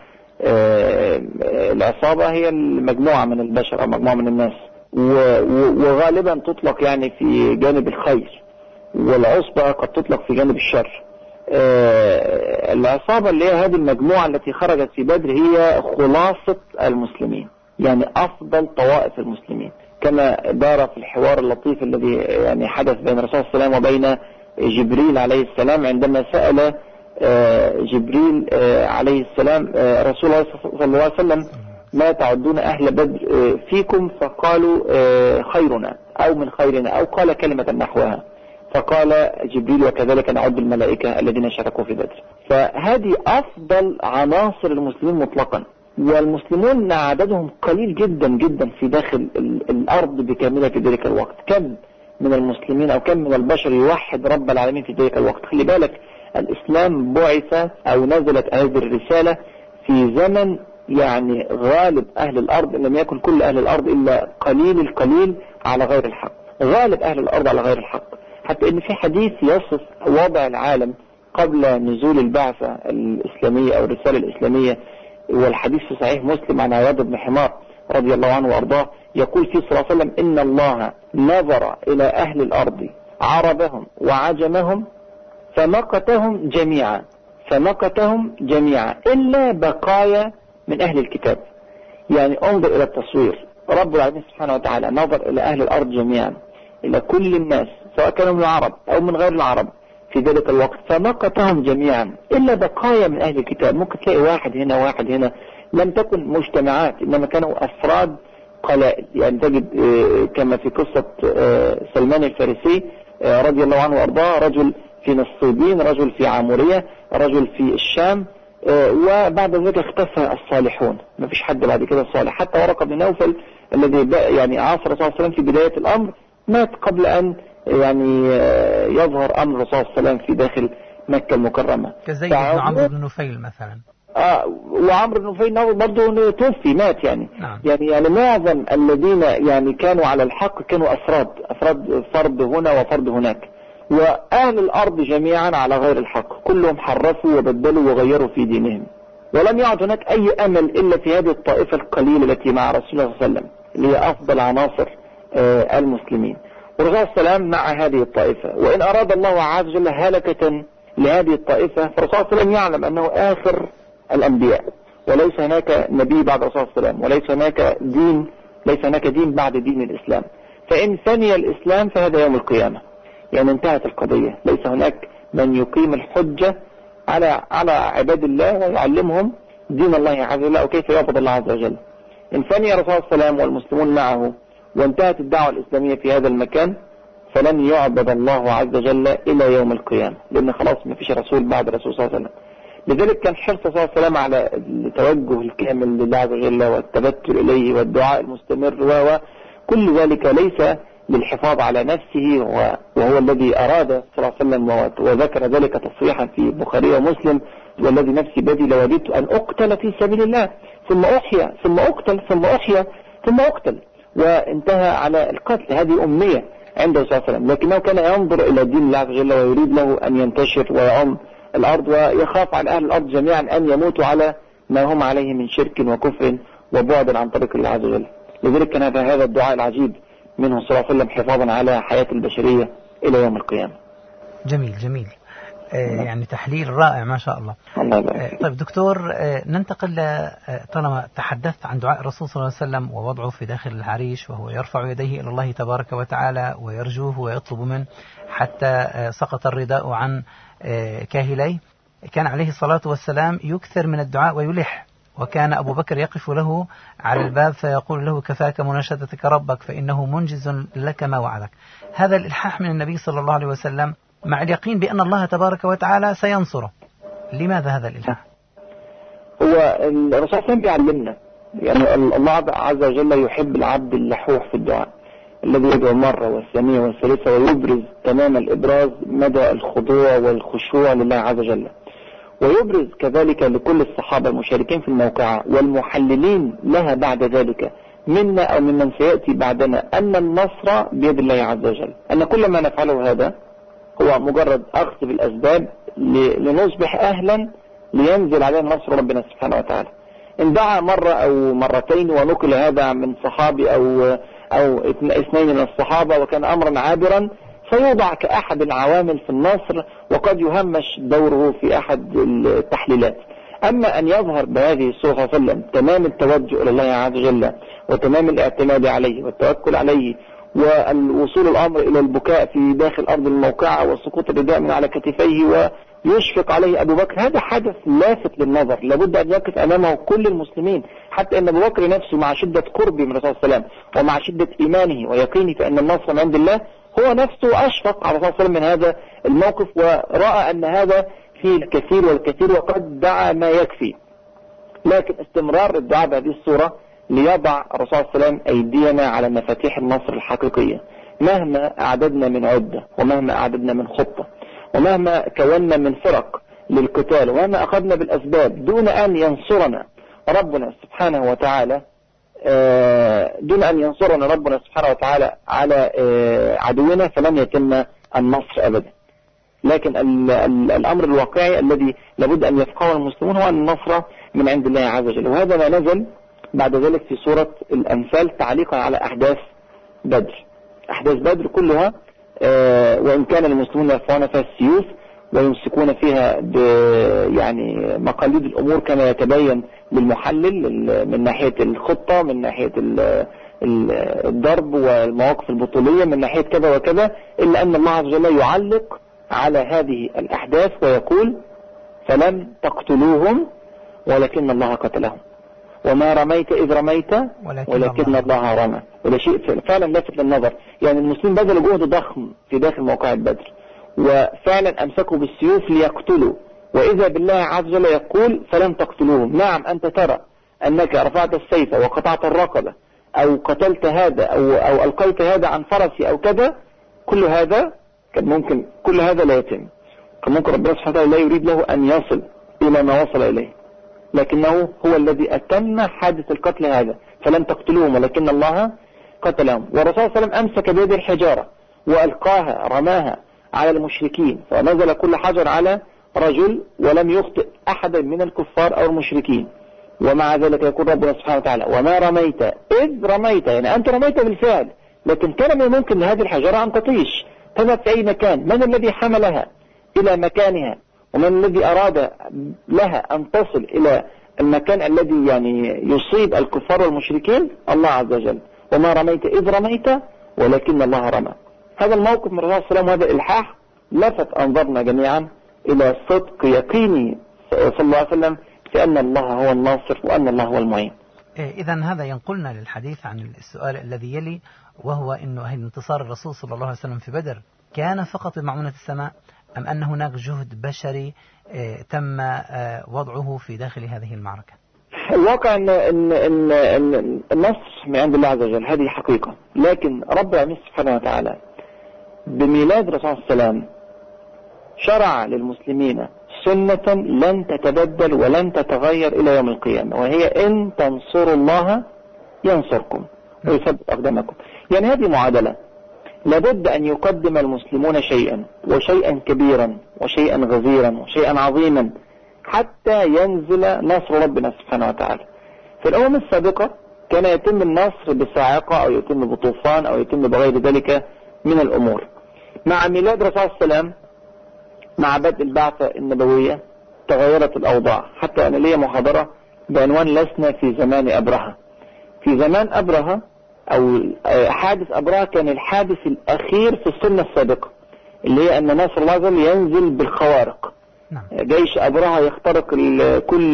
العصابة هي المجموعة من البشر أو مجموعة من الناس، وغالبا تطلق يعني في جانب الخير، والعصبة قد تطلق في جانب الشر. العصابة اللي هي هذه المجموعة التي خرجت في بدر هي خلاصة المسلمين، يعني أفضل طوائف المسلمين، كما دار في الحوار اللطيف الذي يعني حدث بين الرسول صلى الله عليه وسلم وبين جبريل عليه السلام، عندما سأل جبريل عليه السلام رسول الله صلى الله عليه وسلم ما تعدون أهل بدر فيكم؟ فقالوا خيرنا أو من خيرنا، أو قال كلمة نحوها، فقال جبريل وكذلك نعد الملائكة الذين شاركوا في بدر. فهذه أفضل عناصر المسلمين مطلقا، والمسلمون عددهم قليل جدا جدا في داخل الأرض بكاملها في ذلك الوقت. كم من المسلمين أو كم من البشر يوحد رب العالمين في ذلك الوقت؟ خلي بالك الإسلام بعث أو نزلت هذه الرسالة في زمن يعني غالب أهل الأرض لم يكن كل أهل الأرض إلا قليل القليل على غير الحق، غالب أهل الأرض على غير الحق. حتى إن في حديث يصف وضع العالم قبل نزول البعثة الإسلامية أو الرسالة الإسلامية، والحديث في صحيح مسلم عن عياض بن حمار رضي الله عنه وأرضاه، يقول فيه صلى الله عليه وسلم: إن الله نظر إلى أهل الأرض عربهم وعجمهم فمقتهم جميعا إلا بقايا من أهل الكتاب. يعني انظر إلى التصوير، رب العالمين سبحانه وتعالى نظر إلى أهل الأرض جميعا، إلى كل الناس سواء كانوا من العرب أو من غير العرب في ذلك الوقت، فمقتهم جميعا إلا بقايا من أهل الكتاب. ممكن تلاقي واحد هنا واحد هنا، لم تكن مجتمعات إنما كانوا أفراد قلائل. يعني تجد كما في قصة سلمان الفارسي رضي الله عنه وأرضاه، رجل في نصيبين، رجل في عامورية، رجل في الشام، وبعد ذلك اختفى الصالحون، ما فيش حد بعد كده صالح. حتى ورقة بن نوفل الذي يعني عاصر الرسول صلى الله عليه وسلم في بداية الأمر مات قبل أن يعني يظهر أمر الرسول صلى الله عليه وسلم في داخل مكة المكرمة، كزيد بن عمرو بن نفيل مثلا. وعمرو بن نفيل برضه توفي مات يعني. نعم. يعني معظم الذين يعني كانوا على الحق كانوا أفراد فرد هنا وفرد هناك، وأهل الأرض جميعا على غير الحق، كلهم حرفوا وبدلوا وغيروا في دينهم، ولم يعد هناك أي أمل إلا في هذه الطائفة القليلة التي مع رسول الله صلى الله عليه وسلم، اللي هي أفضل عناصر المسلمين. والرسول صلى الله عليه وسلم مع هذه الطائفة، وإن أراد الله عز وجل هلكة لهذه الطائفة فالرسول صلى الله عليه وسلم يعلم أنه آخر الأنبياء، وليس هناك نبي بعد الرسول صلى الله عليه وسلم، ليس هناك دين بعد دين الإسلام. فإن ثني الإسلام فهذا يوم القيامة، يعني انتهت القضية. ليس هناك من يقيم الحجة على عباد الله ويعلمهم دين الله عز وجل وكيف يعبد الله عز وجل. إن ثني الرسول صلى الله عليه وسلم والمسلمون معه وانتهت الدعوة الإسلامية في هذا المكان فلن يعبد الله عز وجل إلى يوم القيامة، لأن خلاص ما فيش رسول بعد الرسول صلى الله عليه وسلم. لذلك كان حرص صلى الله عليه وسلم على التوجه الكامل لله عز وجل والتبتل إليه والدعاء المستمر وكل ذلك ليس للحفاظ على نفسه، وهو الذي أراد صلى الله عليه وسلم وذكر ذلك تصريحا في البخاري ومسلم: والذي نفسي بيدي لوددت أن أقتل في سبيل الله ثم أحيا ثم أقتل ثم أحيا ثم أقتل، وانتهى على القتل. هذه أمنية عنده صلى الله عليه وسلم، لكنه كان ينظر إلى دين الله عز وجل ويريد له أن ينتشر ويعم الأرض، ويخاف على أهل الأرض جميعا أن يموتوا على ما هم عليه من شرك وكفر وبعد عن طريق الله عز وجل. لذلك كان هذا الدعاء العجيب منه صلى الله عليه وسلم حفاظا على حياة البشرية إلى يوم القيامة. جميل. يعني تحليل رائع ما شاء الله. طيب دكتور، ننتقل طالما تحدثت عن دعاء الرسول صلى الله عليه وسلم ووضعه في داخل العريش وهو يرفع يديه إلى الله تبارك وتعالى ويرجوه ويطلب منه حتى سقط الرداء عن كاهليه، كان عليه الصلاة والسلام يكثر من الدعاء ويلح، وكان أبو بكر يقف له على الباب فيقول له: كفاك مناشدتك ربك فإنه منجز لك ما وعدك. هذا الإلحاح من النبي صلى الله عليه وسلم مع اليقين بأن الله تبارك وتعالى سينصره. لماذا هذا الإلحاح؟ هو الرسول صلى الله عليه وسلم بيعلمنا، يعني الله عز وجل يحب العبد اللحوح في الدعاء الذي يدعو مرة والثانية والثالثة ويبرز تمام الإبراز مدى الخضوع والخشوع لله عز وجل، ويبرز كذلك لكل الصحابة المشاركين في الموقعة والمحللين لها بعد ذلك منا أو ممن سيأتي بعدنا أن النصر بيد الله عز وجل، أن كل ما نفعله هذا هو مجرد أخذ بالأسباب لنصبح أهلا لينزل علينا نصر ربنا سبحانه وتعالى. إن دعا مرة أو مرتين ونقل هذا من صحابي أو اثنين من الصحابة وكان أمرا عابرا فيوضع كأحد العوامل في النصر، وقد يهمش دوره في أحد التحليلات. أما أن يظهر بهذه الصورة صلى الله عليه وسلم تمام التوجه إلى الله عز وجل وتمام الاعتماد عليه والتوكل عليه والوصول الأمر إلى البكاء في داخل أرض الموقعة وسقوط الرداء من على كتفيه ويشفق عليه أبو بكر، هذا حدث لافت للنظر لابد أن يقف أمامه كل المسلمين، حتى أن أبو بكر نفسه مع شدة قربه من الرسول صلى الله عليه وسلم ومع شدة إيمانه ويقينه فإن النصر من عند الله هو نفسه أشفق على الرسول صلى الله عليه وسلم من هذا الموقف، ورأى أن هذا فيه الكثير والكثير وقد دعا ما يكفي. لكن استمرار الدعاء بهذه الصورة ليضع الرسول صلى الله عليه وسلم أيدينا على مفاتيح النصر الحقيقية، مهما أعددنا من عدة، ومهما أعددنا من خطة، ومهما كونا من فرق للقتال، ومهما أخذنا بالأسباب دون أن ينصرنا ربنا سبحانه وتعالى، على عدونا، فلن يتم النصر أبدا. لكن الأمر الواقعي الذي لابد أن يفقهه المسلمون هو أن النصر من عند الله عز وجل. وهذا ما نزل بعد ذلك في سورة الأنفال تعليقا على أحداث بدر. أحداث بدر كلها وإن كان المسلمون يرفعون فيها السيوف ويمسكون فيها يعني مقاليد الأمور كما يتبين للمحلل من ناحية الخطة، من ناحية الضرب والمواقف البطولية، من ناحية كذا وكذا، إلا أن الله عز وجل يعلق على هذه الأحداث ويقول: فلم تقتلوهم ولكن الله قتلهم، وما رميت إذ رميت ولكن الله رمى. وده شيء فعلا لفت للنظر. يعني المسلمين بذلوا جهد ضخم في داخل موقع بدر، وفعلا أمسكوا بالسيوف ليقتلوا، وإذا بالله عز وجل يقول: فلم تقتلوهم. نعم، أنت ترى أنك رفعت السيف وقطعت الرقبة أو قتلت هذا أو ألقيت هذا عن فرسي أو كذا، كل هذا كان ممكن، كل هذا لا يتم. كان ممكن ربنا سبحانه وتعالى لا يريد له أن يصل إلى ما وصل إليه، لكنه هو الذي أتم حادث القتل هذا. فلم تقتلوهم ولكن الله قتلهم. والرسول صلى الله عليه وسلم أمسك بيد الحجارة وألقاها، رماها على المشركين، فنزل كل حجر على رجل ولم يخطئ أحدا من الكفار أو المشركين. ومع ذلك يقول ربنا سبحانه وتعالى: وما رميت إذ رميت. يعني أنت رميت بالفعل، لكن كان من الممكن لهذه الحجرة أن تطيش تذهب في أي مكان. من الذي حملها إلى مكانها؟ ومن الذي أراد لها أن تصل إلى المكان الذي يعني يصيب الكفار والمشركين؟ الله عز وجل. وما رميت إذ رميت ولكن الله رمى. هذا الموقف من الرسول صلى الله عليه وسلم، وهذا الإلحاح لفت أنظرنا جميعا إلى صدق يقيني صلى الله عليه وسلم في أن الله هو الناصر وأن الله هو المعين. إذن هذا ينقلنا للحديث عن السؤال الذي يلي، وهو إنه هل انتصار الرسول صلى الله عليه وسلم في بدر كان فقط بمعونة السماء، أم أن هناك جهد بشري تم وضعه في داخل هذه المعركة؟ الواقع أن النصر من عند الله عز وجل، هذه حقيقة. لكن رب العالمين سبحانه وتعالى بميلاد الرسول صلى الله عليه وسلم شرع للمسلمين سنة لن تتبدل ولن تتغير إلى يوم القيامة، وهي: إن تنصروا الله ينصركم ويثبت أقدامكم. يعني هذه معادلة، لابد أن يقدم المسلمون شيئا، وشيئا كبيرا، وشيئا غزيرا، وشيئا عظيما، حتى ينزل نصر ربنا سبحانه وتعالى. في الأمم السابقة كان يتم النصر بصاعقة، أو يتم بطوفان، أو يتم بغير ذلك من الأمور. مع ميلاد رسول الله صلى الله عليه وسلم، مع بدء البعثة النبوية، تغيرت الأوضاع. حتى أنا لي محاضرة بعنوان: لسنا في زمان أبرهة. في زمان أبرهة أو حادث أبرهة كان الحادث الأخير في السنة السابقة، اللي هي أن نصر الله عز وجل ينزل بالخوارق. جيش أبرهة يخترق كل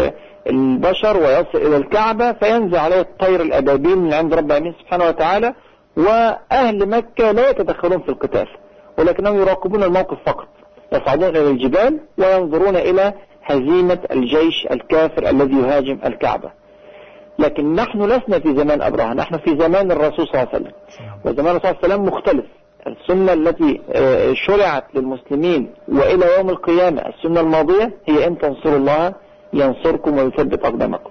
البشر ويصل إلى الكعبة، فينزل عليه الطير الأبابيل من عند رب العالمين سبحانه وتعالى، وأهل مكة لا يتدخلون في القتال، ولكنهم يراقبون الموقف فقط، يصعدون إلى الجبال وينظرون إلى هزيمة الجيش الكافر الذي يهاجم الكعبة. لكن نحن لسنا في زمان أبرهة، نحن في زمان الرسول صلى الله عليه وسلم. وزمان الرسول صلى الله عليه وسلم مختلف. السنة التي شرعت للمسلمين وإلى يوم القيامة، السنة الماضية، هي: إن تنصروا الله ينصركم ويثبت أقدامكم.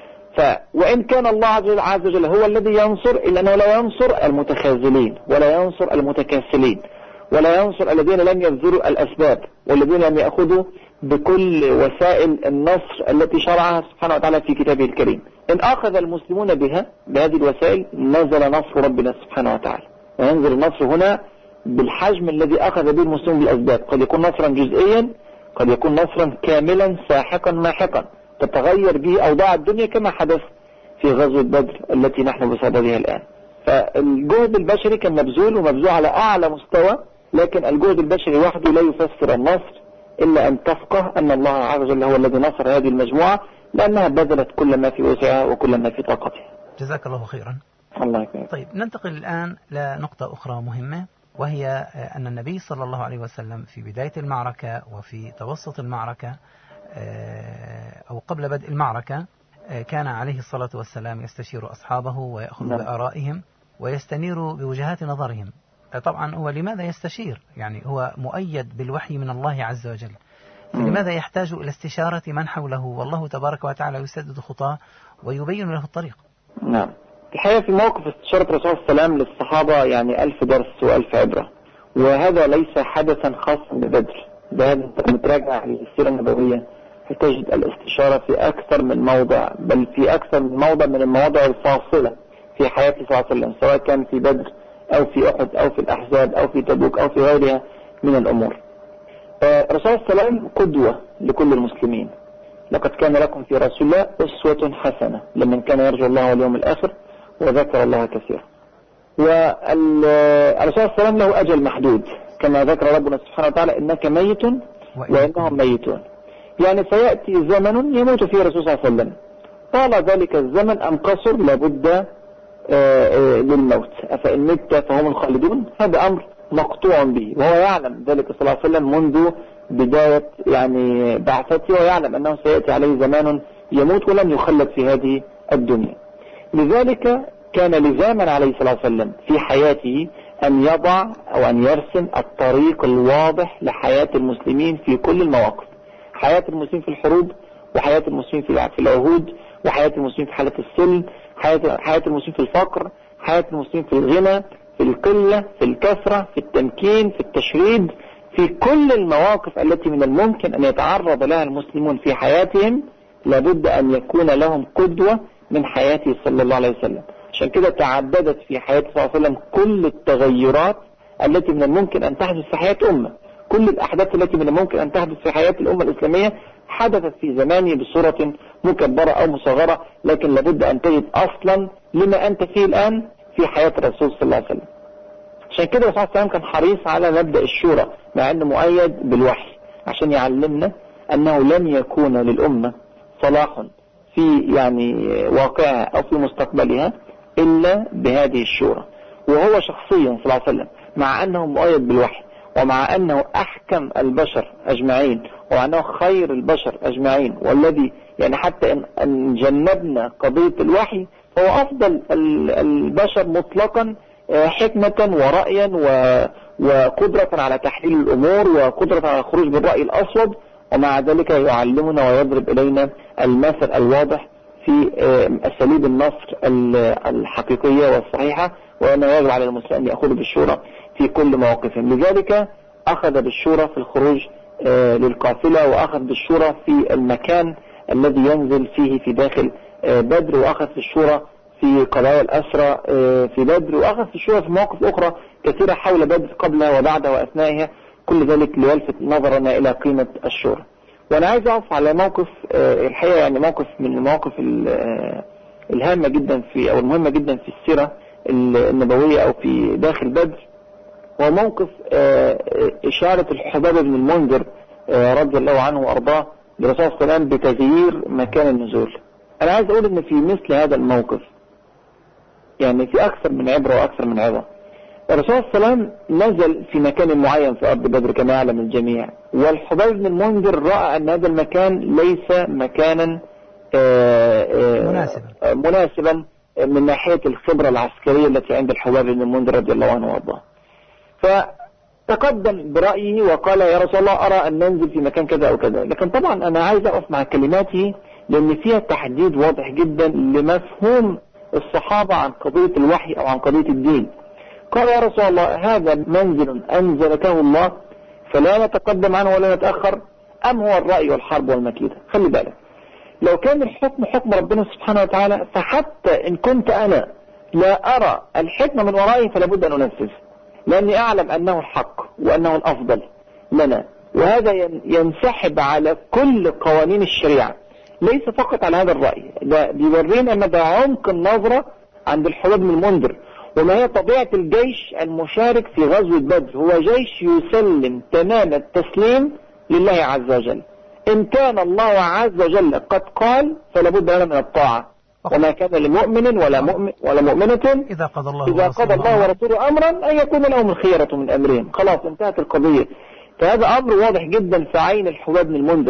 وإن كان الله عز وجل هو الذي ينصر، إلا أنه لا ينصر المتخاذلين، ولا ينصر المتكاسلين، ولا ينصر الذين لم يبذلوا الأسباب، والذين لم يأخذوا بكل وسائل النصر التي شرعها سبحانه وتعالى في كتابه الكريم. إن أخذ المسلمون بهذه الوسائل، نزل نصر ربنا سبحانه وتعالى. وينزل النصر هنا بالحجم الذي أخذ به المسلمون بالأسباب. قد يكون نصرا جزئيا، قد يكون نصرا كاملا ساحقا ماحقا، تتغير به أوضاع الدنيا كما حدث في غزوة بدر التي نحن بصددها الآن. فالجهد البشري كان مبذول، ومبذول على أعلى مستوى، لكن الجهد البشري وحده لا يفسر النصر، إلا أن تفقه أن الله عز وجل هو الذي نصر هذه المجموعة، لأنها بذلت كل ما في وسعها وكل ما في طاقتها. جزاك الله خيرا. الله يكرمك. طيب، ننتقل الآن لنقطة أخرى مهمة، وهي أن النبي صلى الله عليه وسلم في بداية المعركة وفي توسط المعركة أو قبل بدء المعركة كان عليه الصلاة والسلام يستشير أصحابه ويأخذ بآرائهم ويستنير بوجهات نظرهم. طبعا هو لماذا يستشير؟ يعني هو مؤيد بالوحي من الله عز وجل، فلماذا يحتاج إلى استشارة من حوله والله تبارك وتعالى يسدد خطاه ويبين له الطريق؟ نعم. الحقيقة في موقف استشارة الرسول صلى الله عليه وسلم للصحابة يعني 1000 درس و1000 عبرة، وهذا ليس حدثا خاصا ببدر، ده متراجع للسيرة النبوية تجد الاستشارة في أكثر من موضع، بل في أكثر من موضع من المواضع الفاصلة في حياة صلى الله عليه وسلم، سواء كان في بدر أو في أحد أو في الأحزاب أو في تبوك أو في غيرها من الأمور. الرسول صلى الله عليه وسلم قدوة لكل المسلمين، لقد كان لكم في رسول الله أسوة حسنة لمن كان يرجو الله واليوم الآخر وذكر الله كثيرا. والرسول صلى الله عليه وسلم له أجل محدود كما ذكر ربنا سبحانه وتعالى إنك ميت وإنهم ميتون، يعني سيأتي زمن يموت فيه الرسول صلى الله عليه وسلم، طال ذلك الزمن أم قصر لابد للموت، أفإن مت فهم الخالدون، هذا أمر مقطوع به، وهو يعلم ذلك صلى الله عليه وسلم منذ بداية يعني بعثته، ويعلم أنه سيأتي عليه زمان يموت ولن يخلد في هذه الدنيا. لذلك كان لزاما عليه الصلاة والسلام في حياته أن يضع أو أن يرسم الطريق الواضح لحياة المسلمين في كل المواقف، حياة المسلمين في الحروب، وحياة المسلمين في العهود، وحياة المسلمين في حالة السلم، حياة المسلمين في الفقر، حياة المسلمين في الغنى، في القلة، في الكثرة، في التمكين، في التشريد، في كل المواقف التي من الممكن أن يتعرض لها المسلمون في حياتهم لابد أن يكون لهم قدوة من حياته صلى الله عليه وسلم. عشان كده تعددت في حياته صلى الله عليه وسلم كل التغيرات التي من الممكن أن تحدث في حياة أمة، كل الأحداث التي من الممكن أن تحدث في حياة الأمة الإسلامية حدثت في زمانه بصورة مكبرة أو مصغرة، لكن لابد أن تجد أصلا لما أنت فيه الآن في حياة الرسول صلى الله عليه وسلم. عشان كده الرسول صلى الله عليه وسلم كان حريص على مبدأ الشورى مع أنه مؤيد بالوحي، عشان يعلمنا أنه لن يكون للأمة صلاح في يعني واقعها أو في مستقبلها إلا بهذه الشورى. وهو شخصيا صلى الله عليه وسلم مع أنه مؤيد بالوحي، ومع أنه أحكم البشر أجمعين، وأنه خير البشر أجمعين، والذي يعني حتى أن جنبنا قضية الوحي فهو أفضل البشر مطلقا حكمة ورأيا وقدرة على تحليل الأمور وقدرة على الخروج بالرأي الأسود، ومع ذلك يعلمنا ويضرب إلينا المثل الواضح في أساليب النصر الحقيقية والصحيحة، وأنه يجب على المسلمين أن يأخذوا بالشورى في كل مواقفهم. لذلك أخذ بالشورى في الخروج للقافلة، وأخذ بالشورى في المكان الذي ينزل فيه في داخل بدر، وأخذ في الشورى في قضايا الأسرى في بدر، وأخذ في الشورى في مواقف أخرى كثيرة حول بدر قبلها وبعدها وأثنائها، كل ذلك ليلفت نظرنا إلى قيمة الشورى. وأنا عايز أقف على موقف الحقيقة يعني موقف من المواقف الهامة جدا في أو المهمة جدا في السيرة النبوية أو في داخل بدر، هو موقف إشارة الحباب بن المنذر رضي الله عنه وأرضاه للرسول صلى الله عليه وسلم بتغيير مكان النزول. أنا عايز أقول إن في مثل هذا الموقف يعني في أكثر من عبرة وأكثر من عظة. الرسول صلى الله عليه وسلم نزل في مكان معين في أرض بدر كما يعلم الجميع، والحباب بن المنذر رأى أن هذا المكان ليس مكانا مناسبا من ناحية الخبرة العسكرية التي عند الحباب بن المنذر رضي الله عنه وارضاه، فتقدم برأيه وقال يا رسول الله أرى أن ننزل في مكان كذا أو كذا. لكن طبعا أنا عايز أقف مع كلماته لأن فيها تحديد واضح جدا لمفهوم الصحابة عن قضية الوحي أو عن قضية الدين. قال يا رسول الله هذا منزل أنزلته الله فلا نتقدم عنه ولا نتأخر، أم هو الرأي والحرب والمكيدة؟ خلي بالك، لو كان الحكم حكم ربنا سبحانه وتعالى فحتى إن كنت أنا لا أرى الحكمة من ورائي فلا بد أن أنفذ، لأني أعلم أنه الحق وأنه الأفضل لنا، وهذا ينسحب على كل قوانين الشريعة، ليس فقط على هذا الرأي، ده بيورينا مدى عمق النظرة عند الحباب بن المنذر وما هي طبيعة الجيش المشارك في غزوة بدر. هو جيش يسلم تمام التسليم لله عز وجل، إن كان الله عز وجل قد قال فلا بد لنا من الطاعة، وما كان لمؤمن ولا مؤمنة إذا قضى الله ورسوله أمرا أن يكون لهم الخيرة من أمرهم. خلاص انتهت القضية. فهذا أمر واضح جدا في عين الحباب بن المنذر،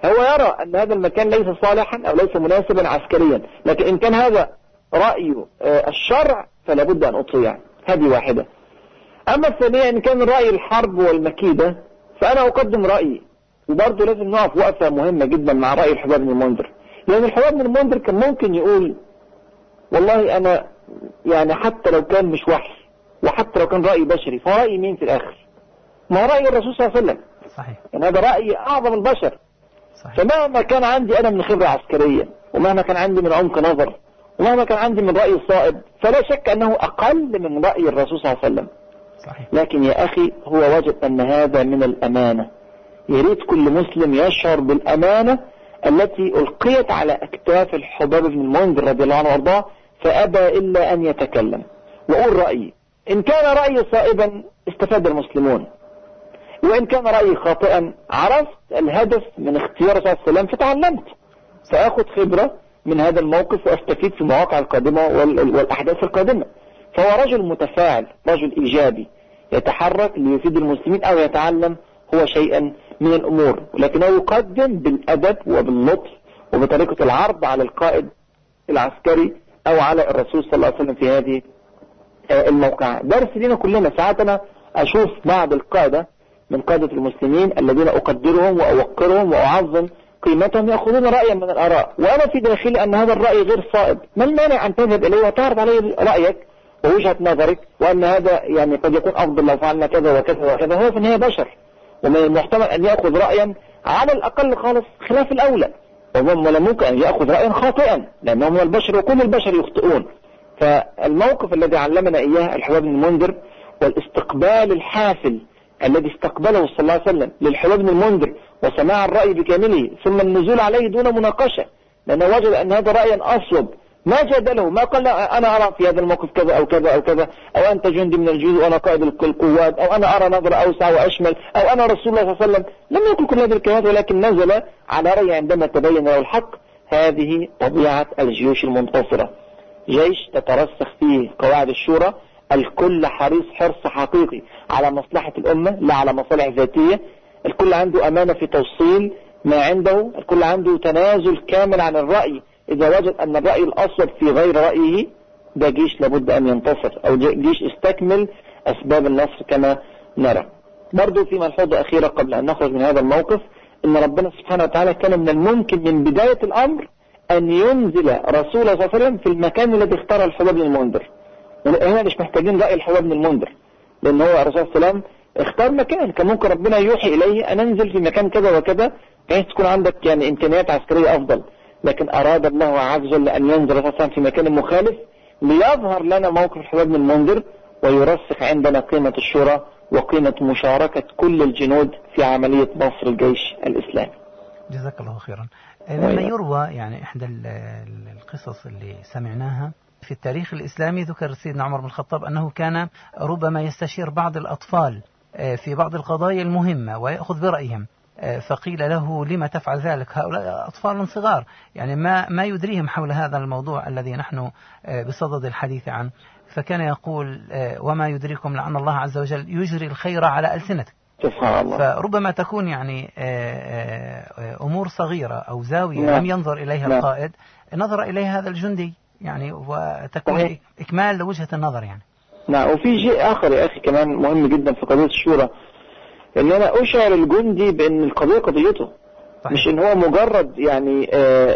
هو يرى أن هذا المكان ليس صالحا أو ليس مناسبا عسكريا، لكن إن كان هذا رأي الشرع فلا بد أن أطيع. هذه واحدة. أما الثانية إن كان رأي الحرب والمكيدة فأنا أقدم رأيي. وبرضه لازم نقف وقفة مهمة جدا مع رأي الحباب بن المنذر، لأن الحباب بن المنذر كان ممكن يقول والله أنا يعني حتى لو كان مش وحي وحتى لو كان رأي بشري فرأي مين في الآخر؟ ما هو رأي الرسول صلى الله عليه وسلم. صحيح. يعني هذا رأي أعظم البشر. صحيح. فمهما كان عندي أنا من خبرة عسكرية ومهما كان عندي من عمق نظر ومهما كان عندي من رأي صائب فلا شك أنه أقل من رأي الرسول صلى الله عليه وسلم. صحيح. لكن يا أخي هو وجد أن هذا من الأمانة. يريد كل مسلم يشعر بالأمانة التي ألقيت على أكتاف الحباب بن المنذر رضي الله عنه وارضاه، فأبى إلا أن يتكلم وأقول رأيي. إن كان رأيي صائبا استفاد المسلمون، وإن كان رأيي خاطئا عرفت الهدف من اختيار صلى الله عليه وسلم فتعلمت، فأخذ خبرة من هذا الموقف وأستفيد في المواقع القادمة والأحداث القادمة. فهو رجل متفاعل، رجل إيجابي يتحرك ليفيد المسلمين أو يتعلم هو شيئا من الأمور، ولكنه يقدم بالأدب وباللطف وبطريقة العرض على القائد العسكري أو على الرسول صلى الله عليه وسلم في هذه الموقع. درس لنا كلنا. ساعات أنا أشوف بعض القادة من قادة المسلمين الذين أقدرهم وأوقرهم وأعظم قيمتهم يأخذون رأيا من الآراء وأنا في داخلي أن هذا الرأي غير صائب. ما المانع أن تذهب إليه وتعرض عليه رأيك ووجهة نظرك وأن هذا يعني قد يكون أفضل لو فعلنا كذا وكذا وكذا. هو في النهاية بشر، ومن المحتمل أن يأخذ رأيا على الأقل خالص خلاف الأولى، ولا ممكن أن يأخذ رأيا خاطئا لأنهم البشر وكل البشر يخطئون. فالموقف الذي علمنا إياه الحباب بن المنذر والاستقبال الحافل الذي استقبله صلى الله عليه وسلم للحباب بن المنذر وسماع الرأي بكامله ثم النزول عليه دون مناقشة، لأنه وجد أن هذا رأيا أصوب. ما جادله، ما قال أنا أرى في هذا الموقف كذا أو كذا أو كذا، أو أنت جندي من الجيوش وأنا قائد القوات، أو أنا أرى نظرة أوسع وأشمل، أو أنا رسول الله صلى الله عليه وسلم. لم يقل كل هذه الكلمات، ولكن نزل على رأي عندما تبين له الحق. هذه طبيعة الجيوش المنتصرة، جيش تترسخ فيه قواعد الشورى، الكل حريص حرص حقيقي على مصلحة الأمة لا على مصالح ذاتية، الكل عنده أمانة في توصيل ما عنده، الكل عنده تنازل كامل عن الرأي. إذا وجد أن الرأي الأصوب في غير رأيه ده جيش لابد أن ينتصر، أو جيش استكمل أسباب النصر كما نرى. برضو في ملحوظة أخيرة قبل أن نخرج من هذا الموقف، إن ربنا سبحانه وتعالى كان من الممكن من بداية الأمر أن ينزل رسول صلى الله عليه وسلم في المكان الذي اختاره الحباب بن المنذر. هنا مش محتاجين رأي الحباب بن المنذر، لأن هو الرسول صلى الله عليه وسلم اختار مكان. كان ممكن ربنا يوحي إليه أن انزل في مكان كذا وكذا بحيث تكون عندك يعني إمكانيات عسكرية أفضل، لكن أراد الله عز وجل أن ينزل أساسا في مكان مخالف ليظهر لنا موقف الحباب بن المنذر ويرسخ عندنا قيمة الشورى وقيمة مشاركة كل الجنود في عملية نصر الجيش الإسلامي. جزاك الله خيرا. لما يروى يعني إحدى القصص اللي سمعناها في التاريخ الإسلامي، ذكر سيدنا عمر بن الخطاب أنه كان ربما يستشير بعض الأطفال في بعض القضايا المهمة ويأخذ برأيهم، فقيل له لما تفعل ذلك؟ هؤلاء أطفال صغار يعني ما يدريهم حول هذا الموضوع الذي نحن بصدد الحديث عنه. فكان يقول وما يدريكم لعن الله عز وجل يجري الخير على ألسنتك. سبحان الله. فربما تكون يعني أمور صغيرة أو زاوية لم ينظر إليها القائد، نظر إليها هذا الجندي يعني، وتكون إكمال لوجهة النظر يعني. نعم. وفي شيء آخر يا أخي كمان مهم جدا في قضية الشورى، ان انا اشعر الجندي بان القضية قضيته، مش ان هو مجرد يعني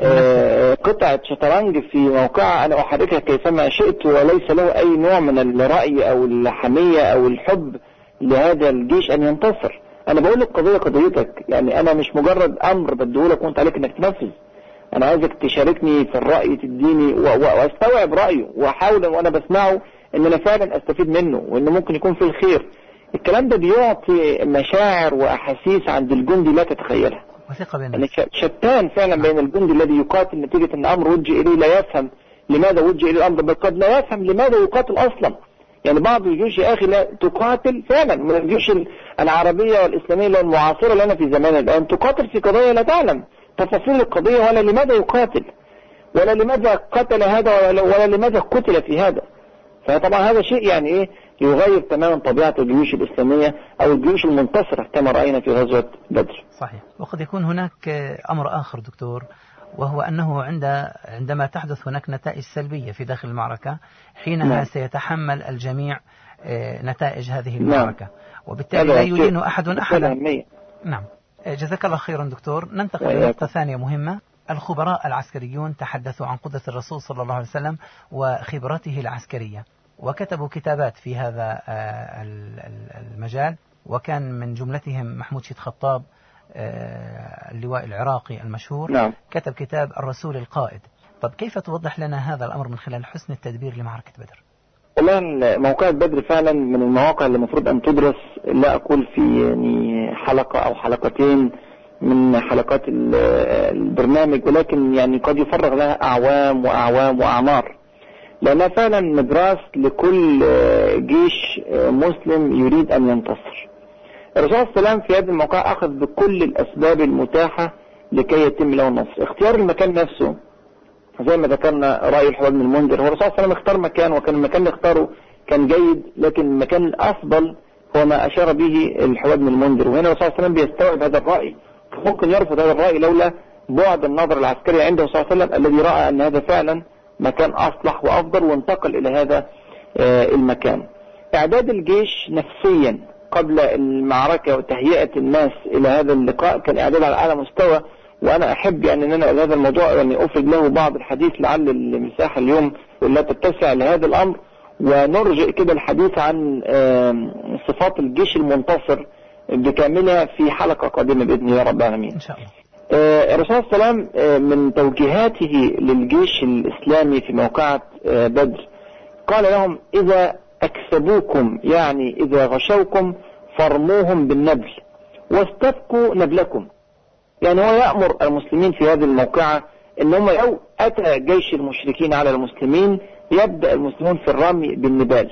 قطعة شطرنج في موقع انا احركها كيفما شئت وليس له اي نوع من الرأي او الحمية او الحب لهذا الجيش ان ينتصر. انا بقول لك قضية قضيتك، يعني انا مش مجرد امر بديهولك وانت عليك انك تنفذ. انا عايزك تشاركني في الرأي، تديني واستوعب رأيه واحاول وانا بسمعه ان انا فعلا استفيد منه وانه ممكن يكون في الخير. الكلام ده بيعطي مشاعر وأحاسيس عند الجندي لا تتخيلها. يعني شتان فعلا بين الجندي الذي يقاتل نتيجة أن أمر وجه إليه لا يفهم لماذا وجه إليه الأمر، بل قد لا يفهم لماذا يقاتل أصلا. يعني بعض الجيوش يا أخي لا تقاتل فعلا، من الجيوش العربية والإسلامية المعاصرة لنا في زماننا الآن تقاتل في قضايا لا تعلم تفاصيل القضية ولا لماذا يقاتل ولا لماذا قتل هذا ولا لماذا قتل في هذا. فطبعا هذا شيء يعني يغير تماما طبيعة الجيوش الإسلامية أو الجيوش المنتصرة كما رأينا في غزوة بدر. صحيح. وقد يكون هناك أمر آخر دكتور، وهو أنه عندما تحدث هناك نتائج سلبية في داخل المعركة حينها سيتحمل الجميع نتائج هذه المعركة، وبالتالي لا يدين أحد أحدا. نعم، جزاك الله خيرا دكتور. ننتقل إلى نقطة ثانية مهمة. الخبراء العسكريون تحدثوا عن قدرة الرسول صلى الله عليه وسلم وخبرته العسكرية، وكتبوا كتابات في هذا المجال، وكان من جملتهم محمود شيد خطاب اللواء العراقي المشهور. نعم. كتب كتاب الرسول القائد. طب كيف توضح لنا هذا الأمر من خلال حسن التدبير لمعركة بدر؟ والله موقع بدر فعلا من المواقع اللي المفروض أن تدرس، لا أقول في يعني حلقة أو حلقتين من حلقات البرنامج، ولكن يعني قد يفرغ لها أعوام وأعوام وأعمار، لأنها فعلا مدراس لكل جيش مسلم يريد أن ينتصر. الرسول صلى الله عليه وسلم في هذا الموقع أخذ بكل الأسباب المتاحة لكي يتم له النصر. اختيار المكان نفسه زي ما ذكرنا رأي الحواد بن المنذر، هو الرسول صلى الله عليه وسلم اختار مكان، وكان المكان اللي اختاره كان جيد، لكن المكان الأفضل هو ما أشار به الحواد بن المنذر. وهنا الرسول صلى الله عليه وسلم بيستوعب هذا الرأي، ممكن يرفض هذا الرأي لولا بعد النظر العسكري عنده صلى الله عليه وسلم الذي رأى أن هذا فعلا مكان أصلح وأفضل، وانتقل إلى هذا المكان. إعداد الجيش نفسيا قبل المعركة وتهيئة الناس إلى هذا اللقاء كان إعداد على أعلى مستوى، وأنا أحب يعني أن أنا هذا الموضوع يعني أفرد له بعض الحديث لعل المساحة اليوم لا تتسع لهذا الأمر، ونرجع كده الحديث عن صفات الجيش المنتصر بكاملها في حلقة قادمة بإذن الله رب العالمين إن شاء الله. الرسول صلى الله عليه وسلم من توجيهاته للجيش الإسلامي في موقعة بدر قال لهم: إذا أكسبوكم يعني إذا غشوكم فارموهم بالنبل واستبقوا نبلكم. يعني هو يأمر المسلمين في هذه الموقعة إنهم لو أتى جيش المشركين على المسلمين يبدأ المسلمون في الرمي بالنبال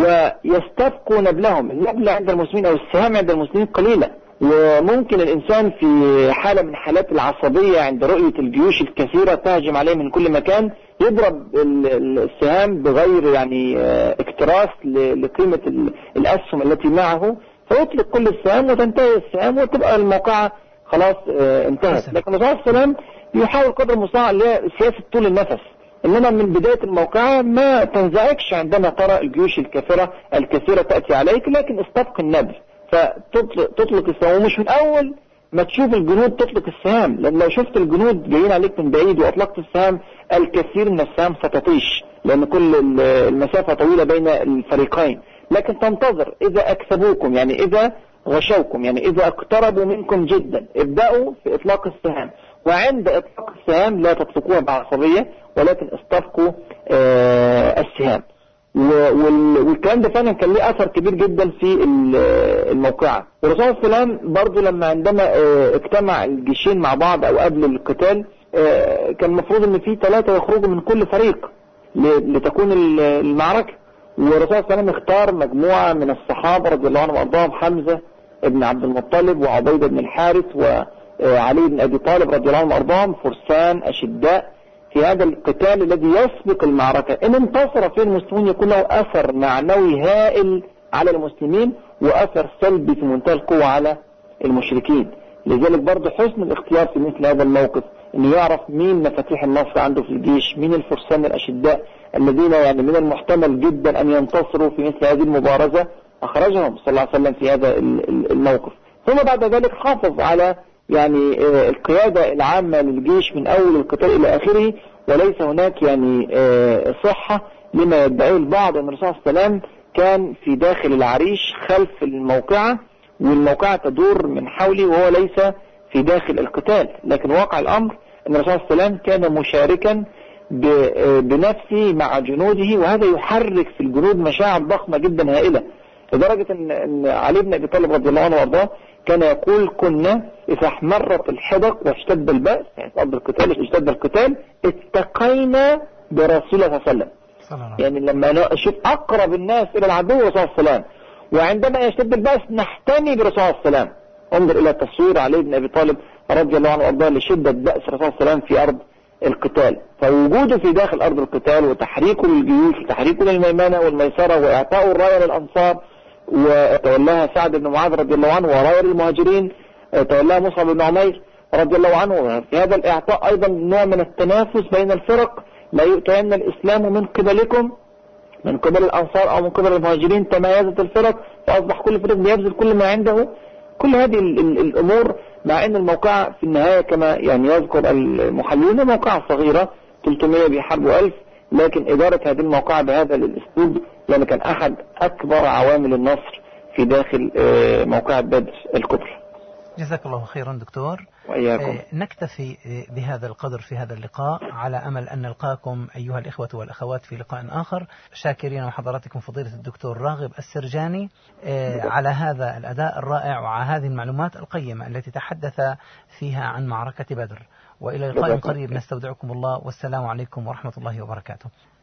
ويستبقوا نبلهم. النبل عند المسلمين أو السهام عند المسلمين قليلة، وممكن الإنسان في حالة من حالات العصبية عند رؤية الجيوش الكثيرة تهجم عليه من كل مكان يضرب السهام بغير يعني اكتراث لقيمة الأسهم التي معه، فيطلق كل السهام وتنتهي السهام وتبقى الموقعة خلاص انتهت. لكن الرسول صلى الله عليه وسلم يحاول قدر المستطاع سياسة طول النفس، إنما من بداية الموقعة ما تنزعجش عندما ترى الجيوش الكثيرة تأتي عليك، لكن استبق النبل فتطلق السهام، ومش من أول ما تشوف الجنود تطلق السهام، لأن لو شفت الجنود جايين عليك من بعيد وأطلقت السهام الكثير من السهام ستطيش، لأن كل المسافة طويلة بين الفريقين. لكن تنتظر إذا أكسبوكم يعني إذا غشوكم يعني إذا اقتربوا منكم جدا ابدأوا في إطلاق السهام، وعند إطلاق السهام لا تطلقوها بعصبية ولكن استبقوا السهام. والكلام ده فعلا كان له أثر كبير جدا في الموقعة. والرسول صلى الله عليه وسلم برضو عندما اجتمع الجيشين مع بعض أو قبل القتال كان المفروض ان في 3 يخرجوا من كل فريق لتكون المعركة، والرسول صلى الله عليه وسلم اختار مجموعة من الصحابة رضي الله عنهم وارضاهم: حمزة ابن عبد المطلب وعبيدة بن الحارث وعلي بن أبي طالب رضي الله عنهم وارضاهم، فرسان أشداء في هذا القتال الذي يسبق المعركة. إن انتصر فيه المسلمون يكون له أثر معنوي هائل على المسلمين وأثر سلبي في منتهى القوة على المشركين. لذلك برضه حسن الاختيار في مثل هذا الموقف إنه يعرف مين مفاتيح النصر عنده في الجيش، مين الفرسان الأشداء الذين يعني من المحتمل جدا أن ينتصروا في مثل هذه المبارزة، أخرجهم صلى الله عليه وسلم في هذا الموقف. ثم بعد ذلك حافظ على يعني القيادة العامة للجيش من أول القتال إلى آخره، وليس هناك يعني صحة لما يدعيه البعض أن الرسول صلى الله عليه وسلم كان في داخل العريش خلف الموقعة والموقعة تدور من حوله وهو ليس في داخل القتال. لكن واقع الأمر أن الرسول صلى الله عليه وسلم كان مشاركا بنفسه مع جنوده، وهذا يحرك في الجنود مشاعر ضخمة جدا هائلة، لدرجة أن علي بن أبي طالب رضي الله عنه وارضاه كان يقول: كنا إذا احمرت الحدق واشتد البأس، يعني قبل القتال اشتد القتال، اتقينا برسول الله صلى الله عليه وسلم. يعني لما نشوف أقرب الناس إلى العدو صلى الله عليه وسلم، وعندما يشتد البأس نحتمي برسول الله صلى الله عليه وسلم. انظر إلى تصوير علي بن أبي طالب رضي الله عنه وارضاه لشدة بأس الرسول صلى الله عليه وسلم في أرض القتال. فوجوده في داخل أرض القتال وتحريكه للجيوش وتحريكه للميمنة والميسرة وإعطاء الراية للأنصار، وتولاها سعد بن معاذ رضي الله عنه، وراية المهاجرين تولاها مصعب بن عمير رضي الله عنه. في هذا الإعطاء أيضا نوع من التنافس بين الفرق، لا يؤتين الإسلام من قبلكم، من قبل الأنصار أو من قبل المهاجرين تميزت الفرق، فأصبح كل فريق بيبذل كل ما عنده. كل هذه الأمور، مع أن الموقعة في النهاية كما يعني يذكر المحللين موقعة صغيرة 300 بيحاربوا 1000، لكن إدارة هذه الموقعة بهذا الأسلوب يعني كان أحد أكبر عوامل النصر في داخل موقعة بدر الكبرى. جزاك الله خيرا دكتور. وإياكم. نكتفي بهذا القدر في هذا اللقاء، على أمل أن نلقاكم أيها الإخوة والأخوات في لقاء آخر. شاكرين وحضراتكم فضيلة الدكتور راغب السرجاني على هذا الأداء الرائع وعلى هذه المعلومات القيمة التي تحدث فيها عن معركة بدر. وإلى لقاء قريب نستودعكم الله، والسلام عليكم ورحمة الله وبركاته.